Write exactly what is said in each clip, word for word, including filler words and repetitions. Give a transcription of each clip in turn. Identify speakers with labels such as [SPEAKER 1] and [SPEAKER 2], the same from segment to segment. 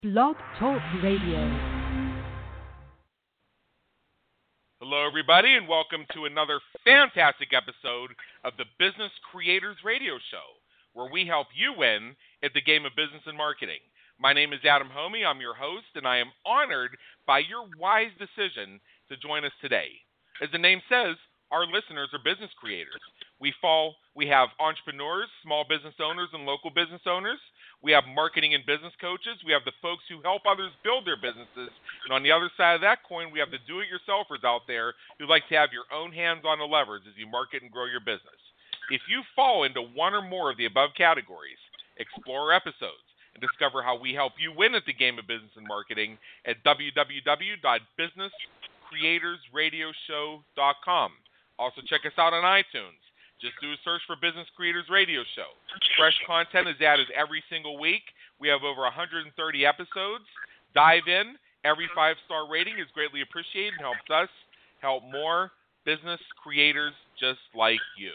[SPEAKER 1] Blog Talk Radio.
[SPEAKER 2] Hello, everybody, and welcome to another fantastic episode of the Business Creators Radio Show, where we help you win at the game of business and marketing. My name is Adam Homey. I'm your host, and I am honored by your wise decision to join us today. As the name says, our listeners are business creators. We fall, we have entrepreneurs, small business owners, and local business owners. We have marketing and business coaches. We have the folks who help others build their businesses. And on the other side of that coin, we have the do-it-yourselfers out there who like to have your own hands on the levers as you market and grow your business. If you fall into one or more of the above categories, explore our episodes and discover how we help you win at the game of business and marketing at w w w dot business creators radio show dot com. Also, check us out on iTunes. Just do a search for Business Creators Radio Show. Fresh content is added every single week. We have over one hundred thirty episodes. Dive in. Every five-star rating is greatly appreciated and helps us help more business creators just like you.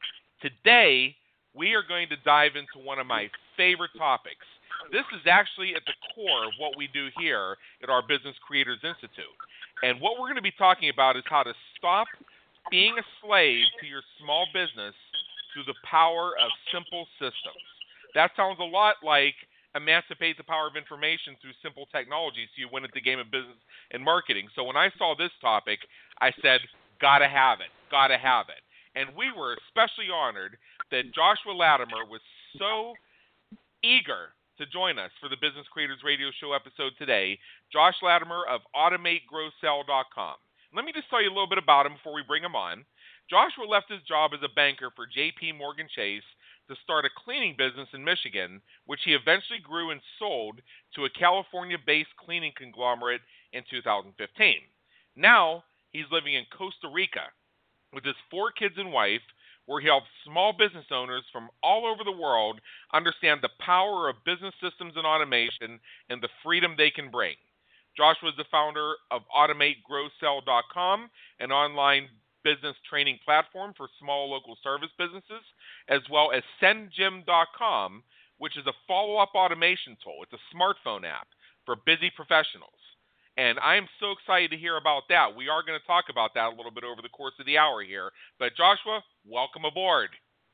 [SPEAKER 2] Today, we are going to dive into one of my favorite topics. This is actually at the core of what we do here at our Business Creators Institute. And what we're going to be talking about is how to stop being a slave to your small business through the power of simple systems. That sounds a lot like emancipate the power of information through simple technology so you win at the game of business and marketing. So when I saw this topic, I said, gotta have it, gotta have it. And we were especially honored that Joshua Latimer was so eager to join us for the Business Creators Radio Show episode today. Josh Latimer of automate grow sell dot com. Let me just tell you a little bit about him before we bring him on. Joshua left his job as a banker for J P Morgan Chase to start a cleaning business in Michigan, which he eventually grew and sold to a California-based cleaning conglomerate in two thousand fifteen. Now, he's living in Costa Rica with his four kids and wife, where he helps small business owners from all over the world understand the power of business systems and automation and the freedom they can bring. Joshua is the founder of automate grow sell dot com, an online business training platform for small local service businesses, as well as send gym dot com, which is a follow-up automation tool. It's a smartphone app for busy professionals. And I am so excited to hear about that. We are going to talk about that a little bit over the course of the hour here. But Joshua, welcome aboard.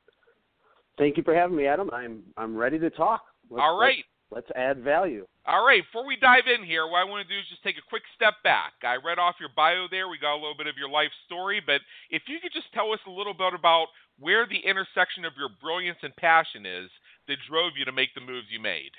[SPEAKER 3] Thank you for having me, Adam. I'm I'm ready to talk. Let's,
[SPEAKER 2] All right.
[SPEAKER 3] Let's, let's add value.
[SPEAKER 2] All right, before we dive in here, what I want to do is just take a quick step back. I read off your bio there. We got a little bit of your life story, but if you could just tell us a little bit about where the intersection of your brilliance and passion is that drove you to make the moves you made.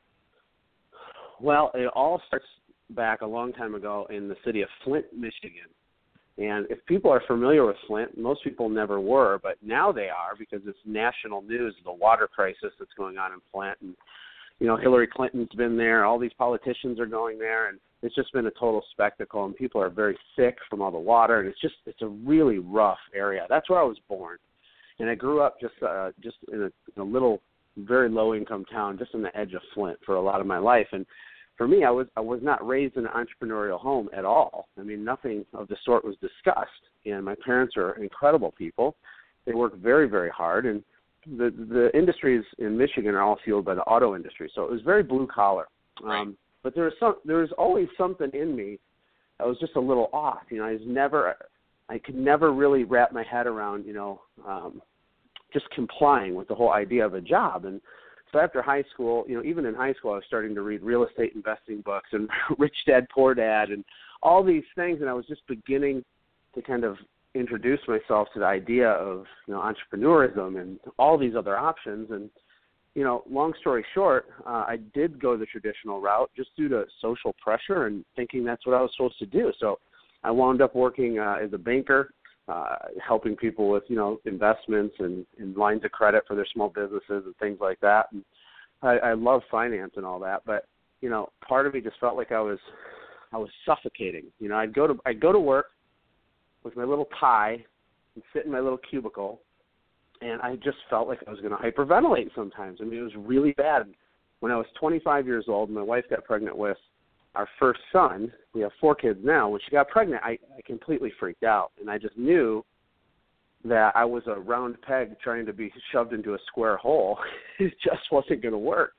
[SPEAKER 3] Well, it all starts back a long time ago in the city of Flint, Michigan. And if people are familiar with Flint, most people never were, but now they are because it's national news, the water crisis that's going on in Flint. And you know, Hillary Clinton's been there. All these politicians are going there, and it's just been a total spectacle. And people are very sick from all the water, and it's just it's a really rough area. That's where I was born, and I grew up just uh, just in a, in a little, very low income town, just on the edge of Flint for a lot of my life. And for me, I was I was not raised in an entrepreneurial home at all. I mean, nothing of the sort was discussed. And my parents are incredible people. They work very very hard, and The the industries in Michigan are all fueled by the auto industry, so it was very blue collar.
[SPEAKER 2] Right.
[SPEAKER 3] Um, but there was some there was always something in me that was just a little off. You know, I was never I could never really wrap my head around you know um, just complying with the whole idea of a job. And so after high school, you know, even in high school, I was starting to read real estate investing books and Rich Dad Poor Dad and all these things, and I was just beginning to kind of introduce myself to the idea of you know entrepreneurism and all these other options. And you know long story short, uh, I did go the traditional route just due to social pressure and thinking that's what I was supposed to do. So I wound up working uh, as a banker, uh, helping people with you know investments and, and lines of credit for their small businesses and things like that. And I, I love finance and all that, but you know part of me just felt like I was I was suffocating. You know I'd go to I'd go to work with my little tie and sit in my little cubicle, and I just felt like I was going to hyperventilate sometimes. I mean, it was really bad. When I was twenty-five years old, my wife got pregnant with our first son. We have four kids now. When she got pregnant, I, I completely freaked out, and I just knew that I was a round peg trying to be shoved into a square hole. It just wasn't going to work.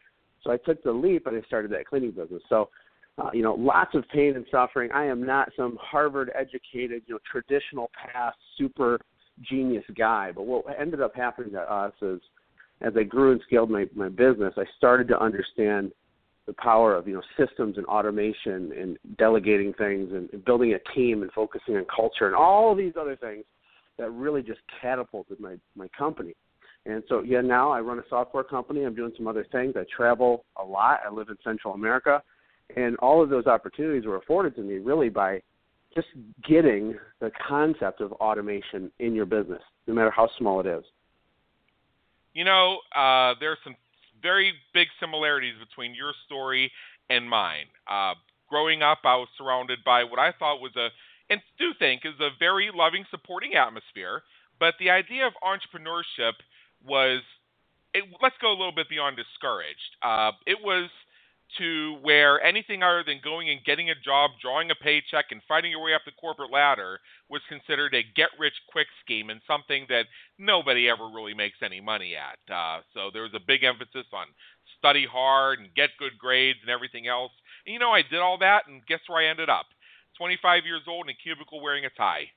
[SPEAKER 3] So I took the leap and I started that cleaning business. So, uh, you know, lots of pain and suffering. I am not some Harvard-educated, you know, traditional path, super genius guy. But what ended up happening to us is, as I grew and scaled my, my business, I started to understand the power of, you know, systems and automation and delegating things and, and building a team and focusing on culture and all of these other things that really just catapulted my, my company. And so, yeah, now I run a software company. I'm doing some other things. I travel a lot. I live in Central America. And all of those opportunities were afforded to me really by just getting the concept of automation in your business, no matter how small it is.
[SPEAKER 2] You know, uh, there are some very big similarities between your story and mine. Uh, growing up, I was surrounded by what I thought was a, and do think is a very loving, supporting atmosphere. But the idea of entrepreneurship was, it, let's go a little bit beyond discouraged. Uh, it was to where anything other than going and getting a job, drawing a paycheck, and fighting your way up the corporate ladder was considered a get-rich-quick scheme and something that nobody ever really makes any money at. Uh, so there was a big emphasis on study hard and get good grades and everything else. And, you know, I did all that, and guess where I ended up? twenty-five years old in a cubicle wearing a tie.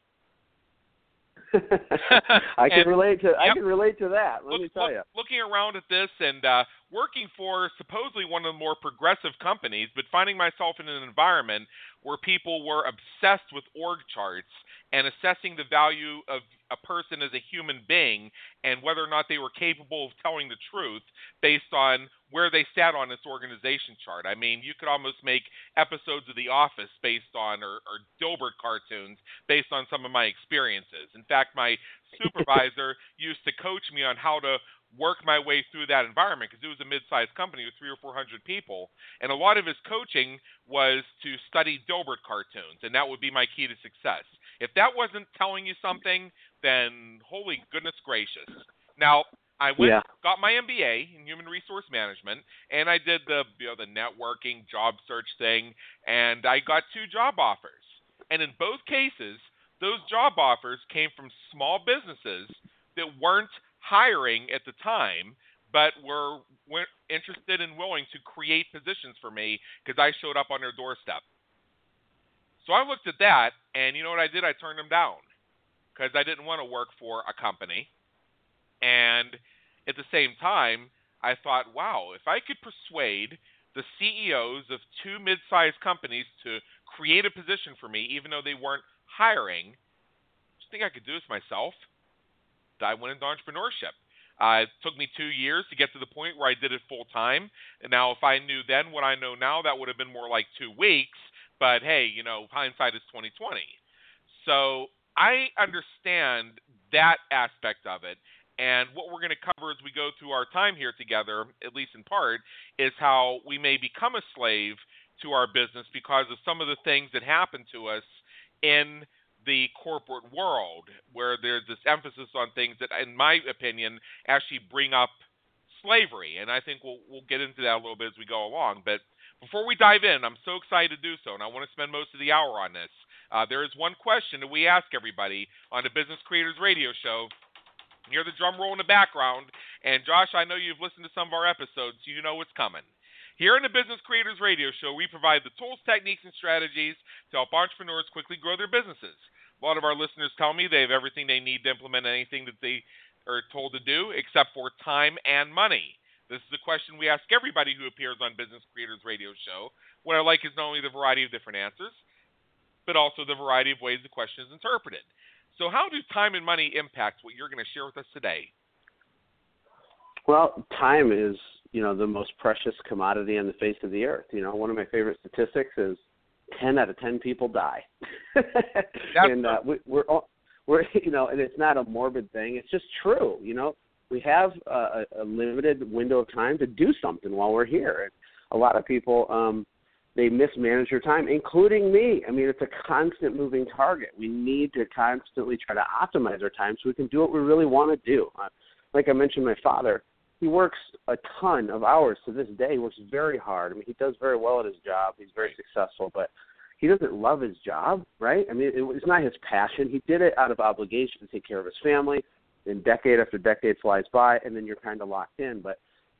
[SPEAKER 3] I can
[SPEAKER 2] and,
[SPEAKER 3] relate to
[SPEAKER 2] yep.
[SPEAKER 3] I can relate to that. Let
[SPEAKER 2] Look,
[SPEAKER 3] me tell
[SPEAKER 2] look,
[SPEAKER 3] you.
[SPEAKER 2] Looking around at this and uh, working for supposedly one of the more progressive companies, but finding myself in an environment where people were obsessed with org charts and assessing the value of a person as a human being and whether or not they were capable of telling the truth based on where they sat on this organization chart. I mean, you could almost make episodes of The Office based on, or, or Dilbert cartoons based on some of my experiences. In fact, my supervisor used to coach me on how to work my way through that environment because it was a mid-sized company with three or four hundred people, and a lot of his coaching was to study Dilbert cartoons, and that would be my key to success. If that wasn't telling you something, then holy goodness gracious. Now, I went,
[SPEAKER 3] yeah.
[SPEAKER 2] got my M B A in human resource management, and I did the you know the networking job search thing, and I got two job offers. And in both cases, those job offers came from small businesses that weren't hiring at the time, but were, were interested and willing to create positions for me because I showed up on their doorstep. So I looked at that, and you know what I did? I turned them down because I didn't want to work for a company. And at the same time, I thought, wow, if I could persuade the C E Os of two mid-sized companies to create a position for me, even though they weren't hiring, do you think I could do this myself? I went into entrepreneurship. Uh, it took me two years to get to the point where I did it full time. And now, if I knew then what I know now, that would have been more like two weeks. But hey, you know, hindsight is twenty twenty. So I understand that aspect of it. And what we're going to cover as we go through our time here together, at least in part, is how we may become a slave to our business because of some of the things that happen to us in the corporate world, where there's this emphasis on things that, in my opinion, actually bring up slavery. And I think we'll we'll get into that a little bit as we go along. But before we dive in, I'm so excited to do so, and I want to spend most of the hour on this. Uh, there is one question that we ask everybody on the Business Creators Radio Show. You hear the drum roll in the background, and Josh, I know you've listened to some of our episodes, so you know what's coming. Here in the Business Creators Radio Show, we provide the tools, techniques, and strategies to help entrepreneurs quickly grow their businesses. A lot of our listeners tell me they have everything they need to implement anything that they are told to do, except for time and money. This is a question we ask everybody who appears on Business Creators Radio Show. What I like is not only the variety of different answers, but also the variety of ways the question is interpreted. So how do time and money impact what you're going to share with us today?
[SPEAKER 3] Well, time is, you know, the most precious commodity on the face of the earth. You know, one of my favorite statistics is ten out of ten people die. and uh, we, we're, we're, you know, and it's not a morbid thing. It's just true. You know, we have a, a limited window of time to do something while we're here. And a lot of people, um, they mismanage their time, including me. I mean, it's a constant moving target. We need to constantly try to optimize our time so we can do what we really want to do. Uh, like I mentioned, my father, he works a ton of hours to this day. He works very hard. I mean, he does very well at his job. He's very successful, but he doesn't love his job, right? I mean, it, it's not his passion. He did it out of obligation to take care of his family, and decade after decade flies by, and then you're kind of locked in. But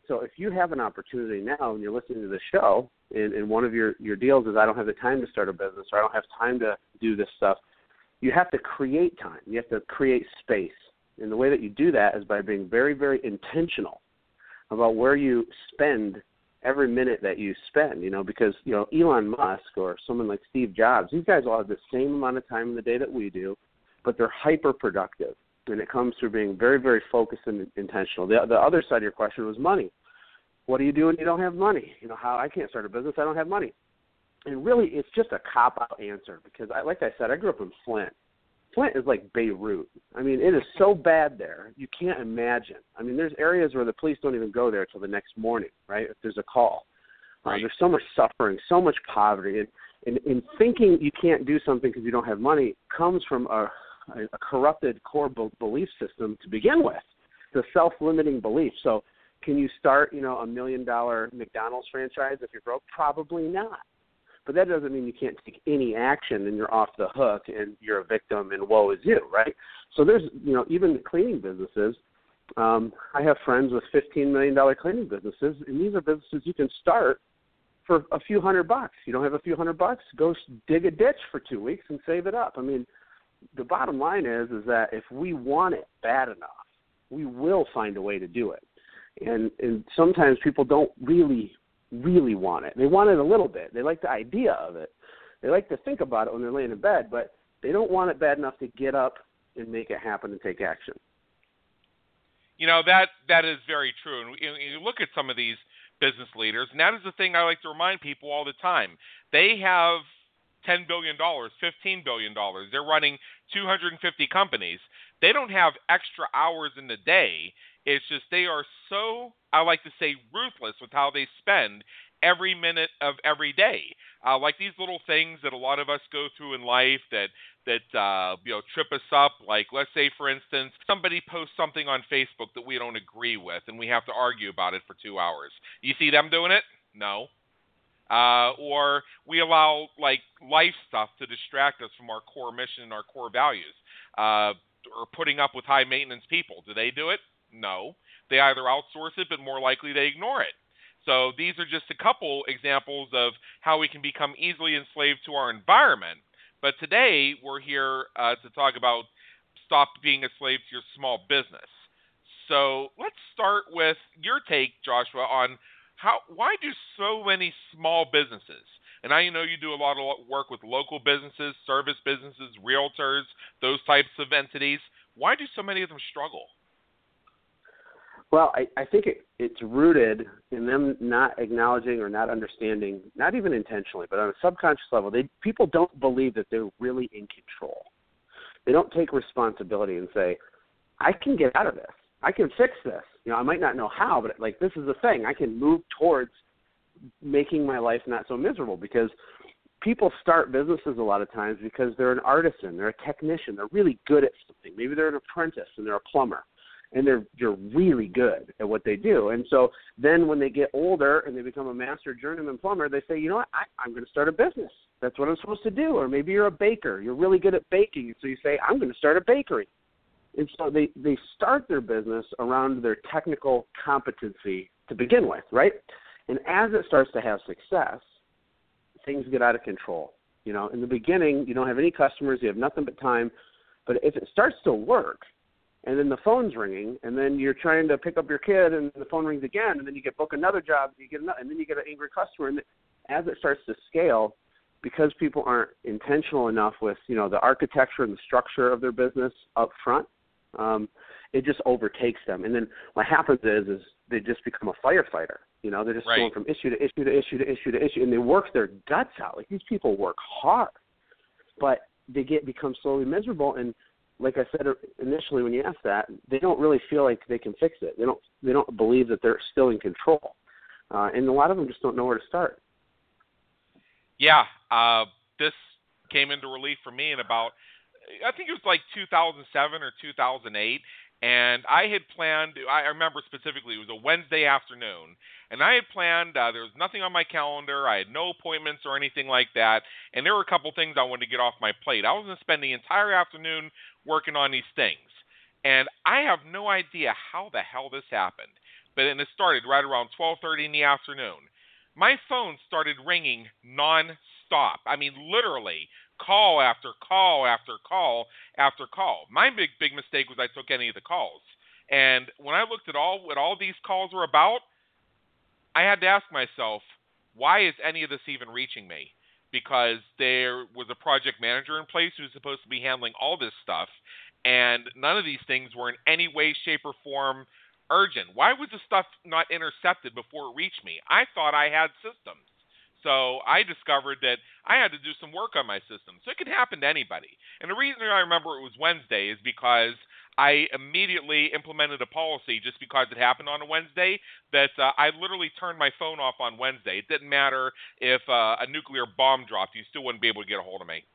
[SPEAKER 3] So if you have an opportunity now and you're listening to the show, and, and one of your, your deals is I don't have the time to start a business or I don't have time to do this stuff, you have to create time. You have to create space. And the way that you do that is by being very, very intentional about where you spend every minute that you spend, you know, because, you know, Elon Musk or someone like Steve Jobs, these guys all have the same amount of time in the day that we do, but they're hyper-productive. And it comes through being very, very focused and intentional. The, the other side of your question was money. What do you do when you don't have money? You know, how I can't start a business, I don't have money. And really, it's just a cop-out answer because, I, like I said, I grew up in Flint. Flint is like Beirut. I mean, it is so bad there, you can't imagine. I mean, there's areas where the police don't even go there until the next morning, right, if there's a call. Right. Uh, there's so much suffering, so much poverty. And, and, and thinking you can't do something because you don't have money comes from a, a, a corrupted core be- belief system to begin with. It's a self-limiting belief. So can you start, you know, a million-dollar McDonald's franchise if you're broke? Probably not. But that doesn't mean you can't take any action and you're off the hook and you're a victim and woe is you, right? So there's, you know, even the cleaning businesses. Um, I have friends with fifteen million dollars cleaning businesses, and these are businesses you can start for a few hundred bucks. You don't have a few hundred bucks, go dig a ditch for two weeks and save it up. I mean, the bottom line is is that if we want it bad enough, we will find a way to do it. And and sometimes people don't really really want it. They want it a little bit. They like the idea of it. They like to think about it when they're laying in bed, but they don't want it bad enough to get up and make it happen and take action.
[SPEAKER 2] You know, that that is very true. And you, you look at some of these business leaders, and that is the thing I like to remind people all the time. They have ten billion dollars, fifteen billion dollars. They're running two hundred fifty companies. They don't have extra hours in the day. It's just they are so, I like to say, ruthless with how they spend every minute of every day. Uh, like these little things that a lot of us go through in life that, that uh, you know, trip us up. Like, let's say, for instance, somebody posts something on Facebook that we don't agree with, and we have to argue about it for two hours. You see them doing it? No. Uh, or we allow, like, life stuff to distract us from our core mission and our core values. Uh, or putting up with high-maintenance people. Do they do it? No. They either outsource it, but more likely they ignore it. So these are just a couple examples of how we can become easily enslaved to our environment. But today we're here uh, to talk about stop being a slave to your small business. So let's start with your take, Joshua, on how why do so many small businesses, and I know you do a lot of work with local businesses, service businesses, realtors, those types of entities, why do so many of them struggle?
[SPEAKER 3] Well, I, I think it, it's rooted in them not acknowledging or not understanding, not even intentionally, but on a subconscious level, they people don't believe that they're really in control. They don't take responsibility and say, I can get out of this. I can fix this. You know, I might not know how, but like this is the thing. I can move towards making my life not so miserable because people start businesses a lot of times because they're an artisan, they're a technician, they're really good at something. Maybe they're an apprentice and they're a plumber. And they're they're really good at what they do. And so then when they get older and they become a master journeyman plumber, they say, you know what, I, I'm going to start a business. That's what I'm supposed to do. Or maybe you're a baker. You're really good at baking. And so you say, I'm going to start a bakery. And so they, they start their business around their technical competency to begin with, right? And as it starts to have success, things get out of control. You know, in the beginning, you don't have any customers. You have nothing but time. But if it starts to work, and then the phone's ringing, and then you're trying to pick up your kid, and the phone rings again, and then you get book another job, and you get another, and then you get an angry customer. And as it starts to scale, because people aren't intentional enough with, you know, the architecture and the structure of their business up front, um, it just overtakes them. And then what happens is, is they just become a firefighter. You know, they're just
[SPEAKER 2] right.
[SPEAKER 3] going from issue to issue to issue to issue to issue, and they work their guts out. Like these people work hard, but they get become slowly miserable. And like I said initially, when you asked that, they don't really feel like they can fix it. They don't. They don't believe that they're still in control, uh, and a lot of them just don't know where to start.
[SPEAKER 2] Yeah, uh, this came into relief for me in about, I think it was like two thousand seven or two thousand eight, and I had planned. I remember specifically it was a Wednesday afternoon, and I had planned. Uh, there was nothing on my calendar. I had no appointments or anything like that, and there were a couple things I wanted to get off my plate. I was going to spend the entire afternoon working on these things. And I have no idea how the hell this happened. but and it started right around twelve thirty in the afternoon. My phone started ringing non-stop. I mean, literally, call after call after call after call. My big, big mistake was I took any of the calls. And when I looked at all what all these calls were about, I had to ask myself, why is any of this even reaching me? Because there was a project manager in place who was supposed to be handling all this stuff, and none of these things were in any way, shape, or form urgent. Why was the stuff not intercepted before it reached me? I thought I had systems. So I discovered that I had to do some work on my system. So it could happen to anybody. And the reason I remember it was Wednesday is because I immediately implemented a policy just because it happened on a Wednesday that uh, I literally turned my phone off on Wednesday. It didn't matter if uh, a nuclear bomb dropped. You still wouldn't be able to get a hold of me.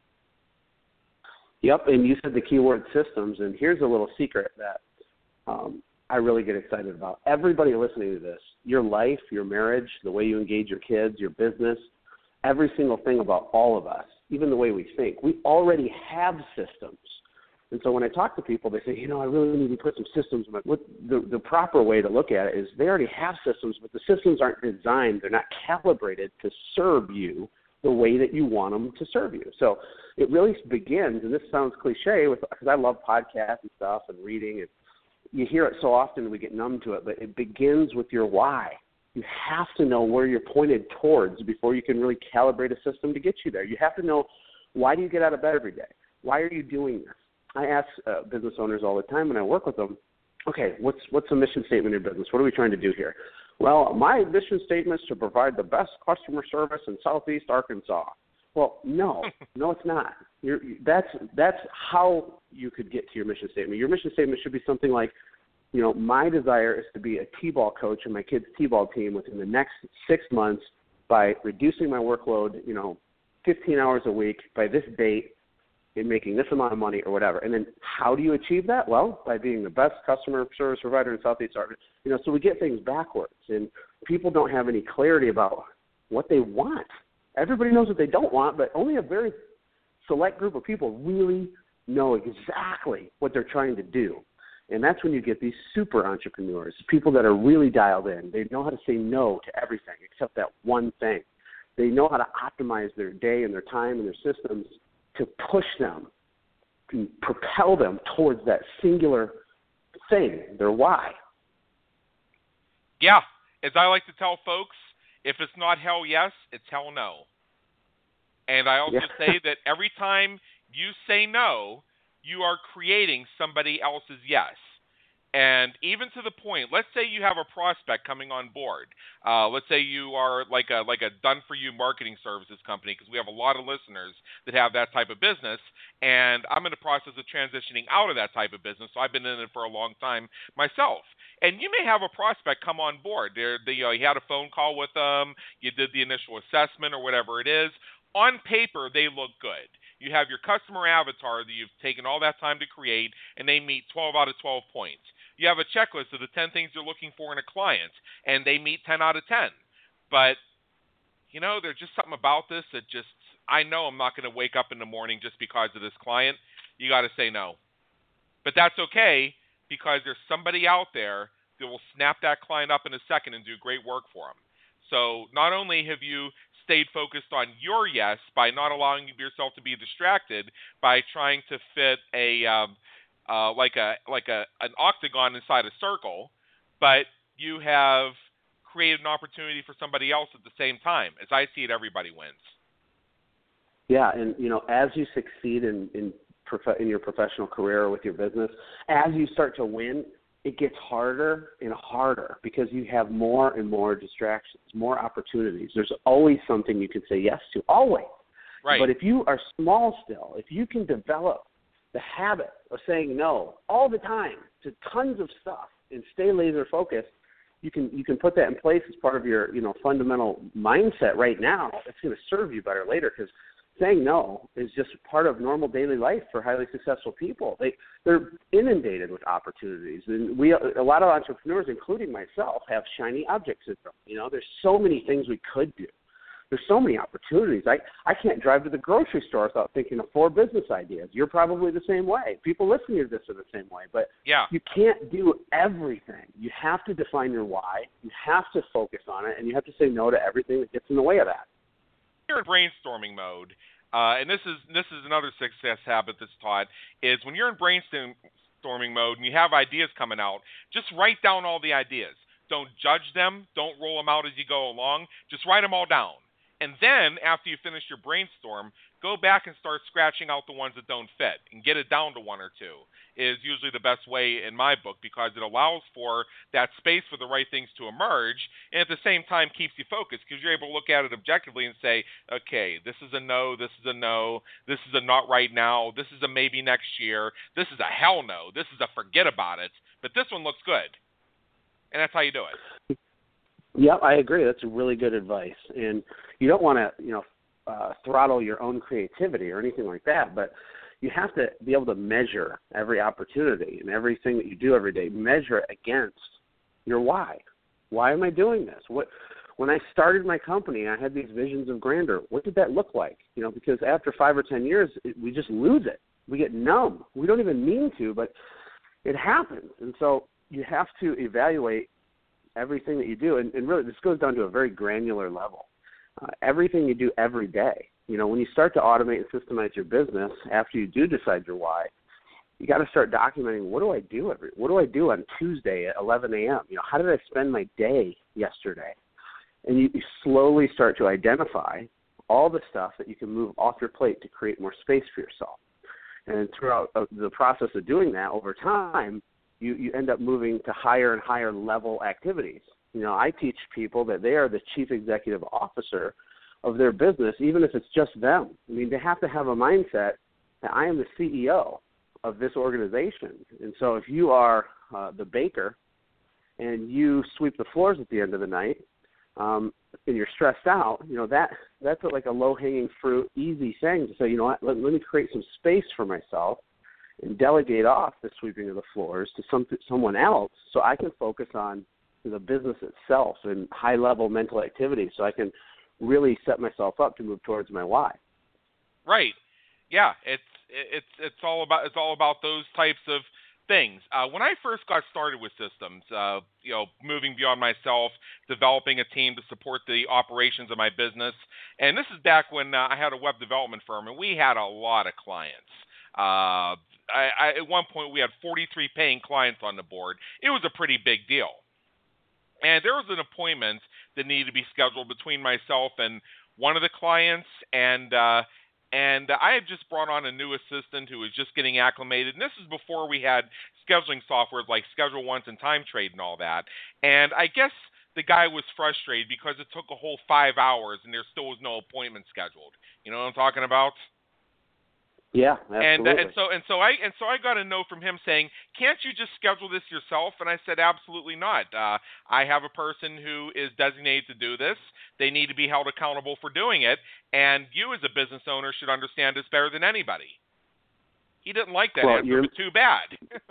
[SPEAKER 3] Yep, and you said the keyword systems, and here's a little secret that um, I really get excited about. Everybody listening to this, your life, your marriage, the way you engage your kids, your business, every single thing about all of us, even the way we think, we already have systems. And so when I talk to people, they say, you know, I really need to put some systems in my, what the, the proper way to look at it is they already have systems, but the systems aren't designed, they're not calibrated to serve you the way that you want them to serve you. So it really begins, and this sounds cliche because I love podcasts and stuff and reading, and you hear it so often we get numb to it, but it begins with your why. You have to know where you're pointed towards before you can really calibrate a system to get you there. You have to know, why do you get out of bed every day? Why are you doing this? I ask uh, business owners all the time when I work with them, okay, what's what's the mission statement of your business? What are we trying to do here? Well, my mission statement is to provide the best customer service in Southeast Arkansas. Well, no, no, it's not. You're, that's that's how you could get to your mission statement. Your mission statement should be something like, you know, my desire is to be a T-ball coach in my kids' T-ball team within the next six months by reducing my workload, you know, fifteen hours a week by this date, in making this amount of money or whatever. And then how do you achieve that? Well, by being the best customer service provider in Southeast Arkansas. You know, so we get things backwards, and people don't have any clarity about what they want. Everybody knows what they don't want, but only a very select group of people really know exactly what they're trying to do. And that's when you get these super entrepreneurs, people that are really dialed in. They know how to say no to everything except that one thing. They know how to optimize their day and their time and their systems to push them, to propel them towards that singular thing, their why.
[SPEAKER 2] Yeah, as I like to tell folks, if it's not hell yes, it's hell no. And I also yeah. say that every time you say no, you are creating somebody else's yes. And even to the point, let's say you have a prospect coming on board. Uh, let's say you are like a like a done-for-you marketing services company, because we have a lot of listeners that have that type of business, and I'm in the process of transitioning out of that type of business, so I've been in it for a long time myself. And you may have a prospect come on board. They're, they, you know, you had a phone call with them, you did the initial assessment or whatever it is. On paper, they look good. You have your customer avatar that you've taken all that time to create, and they meet twelve out of twelve points. You have a checklist of the ten things you're looking for in a client, and they meet ten out of ten. But, you know, there's just something about this that just, I know I'm not going to wake up in the morning just because of this client. You got to say no. But that's okay, because there's somebody out there that will snap that client up in a second and do great work for them. So not only have you stayed focused on your yes by not allowing yourself to be distracted by trying to fit a um, uh, like a like a an octagon inside a circle, but you have created an opportunity for somebody else at the same time. As I see it, everybody wins.
[SPEAKER 3] Yeah, and you know, as you succeed in in, prof- in your professional career or with your business, as you start to win, it gets harder and harder because you have more and more distractions, more opportunities. There's always something you can say yes to, always.
[SPEAKER 2] Right.
[SPEAKER 3] But if you are small still, if you can develop the habit of saying no all the time to tons of stuff and stay laser focused, you can you can put that in place as part of your you know fundamental mindset right now. It's going to serve you better later, because saying no is just part of normal daily life for highly successful people. They, they're inundated with opportunities. And we, a lot of entrepreneurs, including myself, have shiny object syndrome. You know, there's so many things we could do. there's so many opportunities. I, I can't drive to the grocery store without thinking of four business ideas. You're probably the same way. People listening to this are the same way. But
[SPEAKER 2] yeah.
[SPEAKER 3] you can't do everything. You have to define your why. You have to focus on it, and you have to say no to everything that gets in the way of that.
[SPEAKER 2] You're in brainstorming mode, uh, and this is this is another success habit that's taught, is when you're in brainstorming mode and you have ideas coming out, just write down all the ideas. Don't judge them. Don't roll them out as you go along. Just write them all down. And then, after you finish your brainstorm, go back and start scratching out the ones that don't fit and get it down to one or two is usually the best way in my book, because it allows for that space for the right things to emerge, and at the same time keeps you focused, because you're able to look at it objectively and say, okay, this is a no, this is a no, this is a not right now, this is a maybe next year, this is a hell no, this is a forget about it, but this one looks good. And that's how you do it.
[SPEAKER 3] Yep, I agree. That's really good advice. And you don't want to, you know, uh, throttle your own creativity or anything like that, but you have to be able to measure every opportunity and everything that you do every day. Measure it against your why. Why am I doing this? What? When I started my company, I had these visions of grandeur. What did that look like? You know, because after five or ten years, it, we just lose it. We get numb. We don't even mean to, but it happens. And so you have to evaluate everything that you do, and, and really this goes down to a very granular level. Uh, everything you do every day. You know, when you start to automate and systemize your business, after you do decide your why, you got to start documenting, what do I do every, what do I do on Tuesday at eleven a.m.? You know, how did I spend my day yesterday? And you, you slowly start to identify all the stuff that you can move off your plate to create more space for yourself. And throughout uh, the process of doing that, over time, you, you end up moving to higher and higher level activities. You know, I teach people that they are the chief executive officer of their business, even if it's just them. I mean, they have to have a mindset that I am the C E O of this organization. And so if you are uh, the baker and you sweep the floors at the end of the night, um, and you're stressed out, you know, that that's like a low-hanging fruit, easy thing to say, you know what, let, let me create some space for myself and delegate off the sweeping of the floors to some, someone else so I can focus on the business itself and high-level mental activity so I can really set myself up to move towards my why.
[SPEAKER 2] Right. Yeah, it's it's it's all about it's all about those types of things. Uh, when I first got started with systems, uh, you know, moving beyond myself, developing a team to support the operations of my business, and this is back when uh, I had a web development firm, and we had a lot of clients. Uh, I, I, at one point, we had forty-three paying clients on the board. It was a pretty big deal. And there was an appointment that needed to be scheduled between myself and one of the clients, and uh, and I had just brought on a new assistant who was just getting acclimated, and this is before we had scheduling software like Schedule Once and Time Trade and all that. And I guess the guy was frustrated because it took a whole five hours and there still was no appointment scheduled. You know what I'm talking about?
[SPEAKER 3] Yeah, absolutely.
[SPEAKER 2] And, uh, and so and so I and so I got a note from him saying, "Can't you just schedule this yourself?" And I said, "Absolutely not. Uh, I have a person who is designated to do this. They need to be held accountable for doing it, and you as a business owner should understand this better than anybody." He didn't like that
[SPEAKER 3] well,
[SPEAKER 2] answer, but too bad.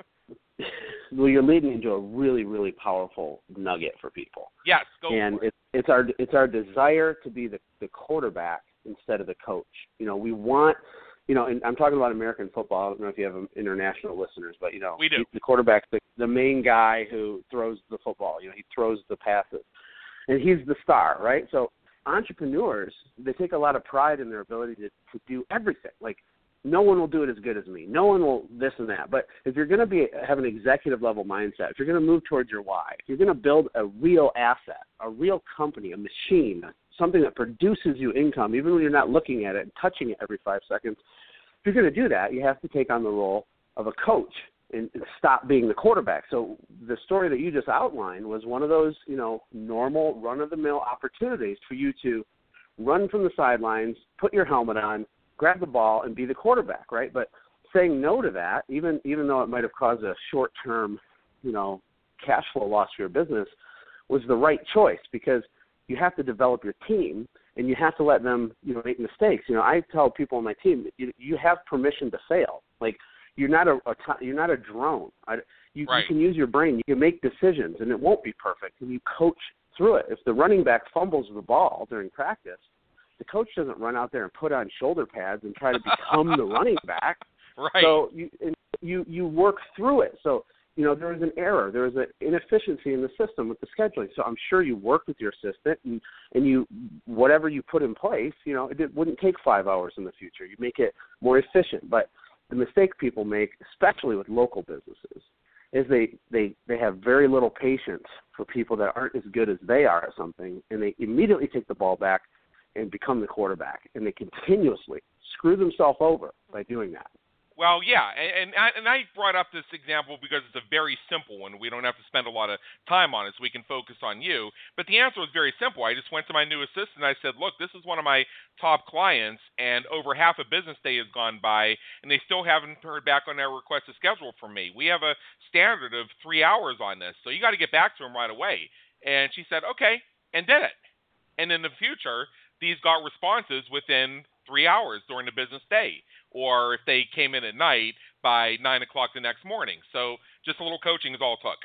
[SPEAKER 3] Well, you're leading into a really, really powerful nugget for people.
[SPEAKER 2] Yes, go
[SPEAKER 3] and
[SPEAKER 2] for it.
[SPEAKER 3] it's it's our it's our desire to be the, the quarterback instead of the coach. You know, we want. You know, and I'm talking about American football. I don't know if you have international listeners, but, you know,
[SPEAKER 2] we do.
[SPEAKER 3] the quarterback's the, the main guy who throws the football. You know, he throws the passes. And he's the star, right? So entrepreneurs, they take a lot of pride in their ability to, to do everything. Like, no one will do it as good as me. No one will this and that. But if you're going to be have an executive-level mindset, if you're going to move towards your why, if you're going to build a real asset, a real company, a machine, something that produces you income, even when you're not looking at it and touching it every five seconds, if you're going to do that, you have to take on the role of a coach and, and stop being the quarterback. So the story that you just outlined was one of those, you know, normal run-of-the-mill opportunities for you to run from the sidelines, put your helmet on, grab the ball, and be the quarterback, right? But saying no to that, even even though it might have caused a short-term, you know, cash flow loss for your business, was the right choice because you have to develop your team, and you have to let them, you know, make mistakes. You know, I tell people on my team, you, you have permission to fail. Like, you're not a, a you're not a drone. I, you,
[SPEAKER 2] right.
[SPEAKER 3] you can use your brain. You can make decisions, and it won't be perfect. And you coach through it. If the running back fumbles the ball during practice, the coach doesn't run out there and put on shoulder pads and try to become the running back.
[SPEAKER 2] Right.
[SPEAKER 3] So you and you you work through it. So, you know, there was an error. There was an inefficiency in the system with the scheduling. So I'm sure you worked with your assistant, and, and you whatever you put in place, you know, it, it wouldn't take five hours in the future. You make it more efficient. But the mistake people make, especially with local businesses, is they, they, they have very little patience for people that aren't as good as they are at something, and they immediately take the ball back and become the quarterback, and they continuously screw themselves over by doing that.
[SPEAKER 2] Well, yeah, and, and, I, and I brought up this example because it's a very simple one. We don't have to spend a lot of time on it, so we can focus on you. But the answer was very simple. I just went to my new assistant, and I said, look, this is one of my top clients, and over half a business day has gone by, and they still haven't heard back on their requested schedule from me. We have a standard of three hours on this, so you got to get back to them right away. And she said, okay, and did it. And in the future, these got responses within three hours during the business day, or if they came in at night, by nine o'clock the next morning. So just a little coaching is all it took.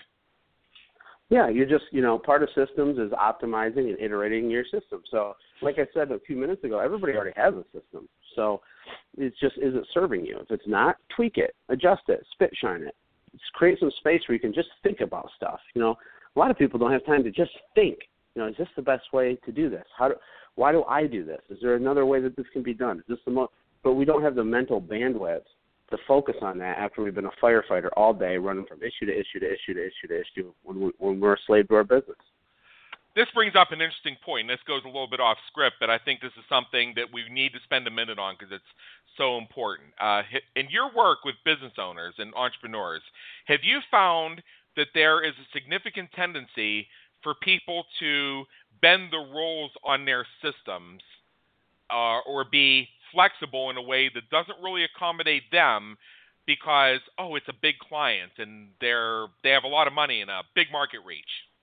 [SPEAKER 3] Yeah, you're just, you know, part of systems is optimizing and iterating your system. So like I said a few minutes ago, everybody already has a system. So it's just, is it serving you? If it's not, tweak it, adjust it, spit shine it. Just create some space where you can just think about stuff. You know, a lot of people don't have time to just think. You know, is this the best way to do this? How do, why do I do this? Is there another way that this can be done? Is this the most? But we don't have the mental bandwidth to focus on that after we've been a firefighter all day, running from issue to issue to issue to issue to issue when, we, when we're a slave to our business.
[SPEAKER 2] This brings up an interesting point. This goes a little bit off script, but I think this is something that we need to spend a minute on because it's so important. Uh, in your work with business owners and entrepreneurs, have you found that there is a significant tendency for people to bend the rules on their systems uh, or be flexible in a way that doesn't really accommodate them because, oh, it's a big client and they're they have a lot of money and a big market reach?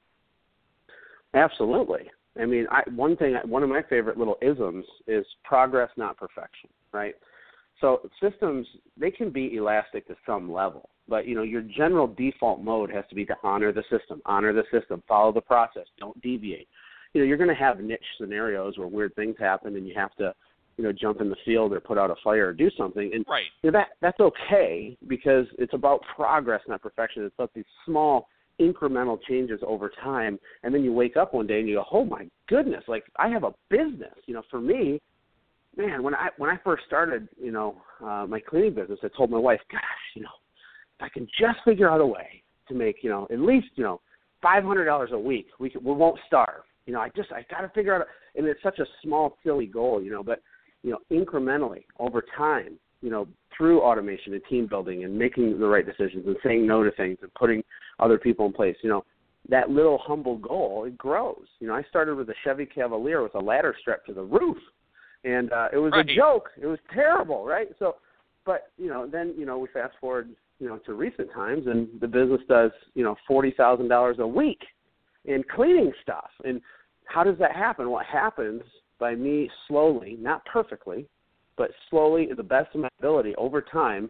[SPEAKER 3] Absolutely. I mean, I, one thing, one of my favorite little isms is progress, not perfection, right? So systems, they can be elastic to some level, but, you know, your general default mode has to be to honor the system, honor the system, follow the process, don't deviate. You know, you're going to have niche scenarios where weird things happen and you have to, you know, jump in the field or put out a fire or do something. And
[SPEAKER 2] right.
[SPEAKER 3] you know, that that's okay because it's about progress, not perfection. It's about these small incremental changes over time. And then you wake up one day and you go, oh my goodness, like I have a business. You know, for me, man, when I when I first started, you know, uh, my cleaning business, I told my wife, gosh, you know, if I can just figure out a way to make, you know, at least, you know, five hundred dollars a week, we can, we won't starve. You know, I just, I got to figure out, a, and it's such a small, silly goal, you know, but, you know, incrementally over time, you know, through automation and team building and making the right decisions and saying no to things and putting other people in place, you know, that little humble goal, it grows. You know, I started with a Chevy Cavalier with a ladder strapped to the roof, and uh, it was
[SPEAKER 2] right.
[SPEAKER 3] a joke. It was terrible, right? So, but, you know, then, you know, we fast forward, you know, to recent times, and the business does, you know, forty thousand dollars a week in cleaning stuff. And how does that happen? What happens by me slowly, not perfectly, but slowly, to the best of my ability over time,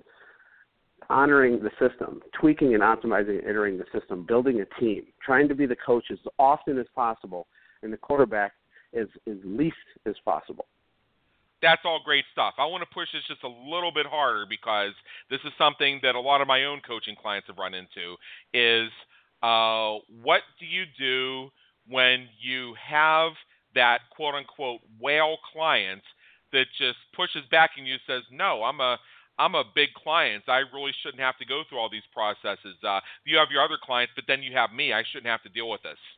[SPEAKER 3] honoring the system, tweaking and optimizing and iterating the system, building a team, trying to be the coach as often as possible, and the quarterback as, as least as possible.
[SPEAKER 2] That's all great stuff. I want to push this just a little bit harder because this is something that a lot of my own coaching clients have run into is uh, what do you do when you have that quote-unquote whale client that just pushes back and you says, no, I'm a I'm a big client. I really shouldn't have to go through all these processes. Uh, you have your other clients, but then you have me. I shouldn't have to deal with this.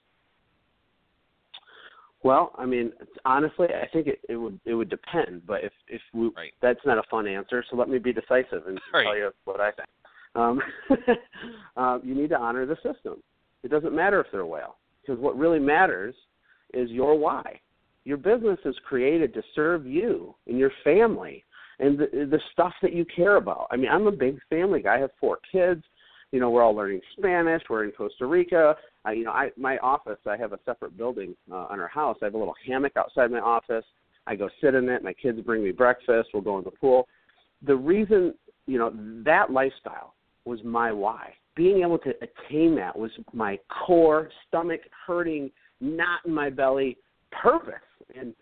[SPEAKER 3] Well, I mean, honestly, I think it, it would it would depend. But if if we,
[SPEAKER 2] right.
[SPEAKER 3] that's not a fun answer, so let me be decisive and
[SPEAKER 2] right.
[SPEAKER 3] tell you what I think. Um, uh, you need to honor the system. It doesn't matter if they're a whale, because what really matters is your why. Your business is created to serve you and your family and the, the stuff that you care about. I mean, I'm a big family guy. I have four kids. You know, we're all learning Spanish. We're in Costa Rica. I, you know, I my office, I have a separate building uh, on our house. I have a little hammock outside my office. I go sit in it. My kids bring me breakfast. We'll go in the pool. The reason, you know, that lifestyle was my why. Being able to attain that was my core, stomach hurting, knot in my belly purpose. And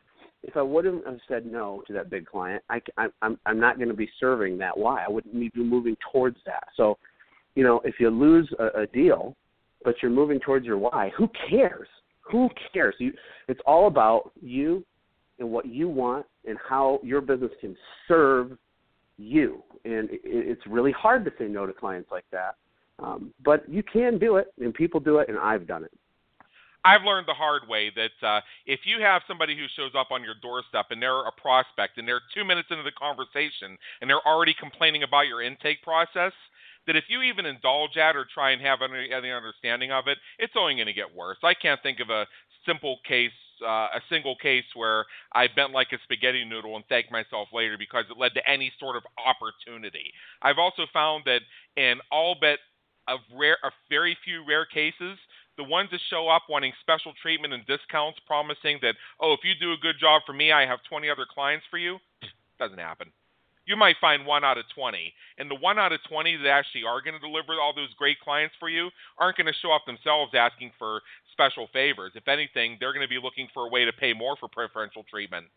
[SPEAKER 3] if I wouldn't have said no to that big client, I, I, I'm, I'm not going to be serving that why. I wouldn't be moving towards that. So, you know, if you lose a, a deal, but you're moving towards your why, who cares? Who cares? You, it's all about you and what you want and how your business can serve you. And it, it's really hard to say no to clients like that. Um, but you can do it, and people do it, and I've done it.
[SPEAKER 2] I've learned the hard way that uh, if you have somebody who shows up on your doorstep and they're a prospect and they're two minutes into the conversation and they're already complaining about your intake process, that if you even indulge at or try and have any, any understanding of it, it's only going to get worse. I can't think of a simple case, uh, a single case where I bent like a spaghetti noodle and thanked myself later because it led to any sort of opportunity. I've also found that in all but a rare, a very few rare cases, the ones that show up wanting special treatment and discounts, promising that, oh, if you do a good job for me, I have twenty other clients for you, doesn't happen. You might find one out of twenty. And the one out of twenty that actually are going to deliver all those great clients for you aren't going to show up themselves asking for special favors. If anything, they're going to be looking for a way to pay more for preferential treatment.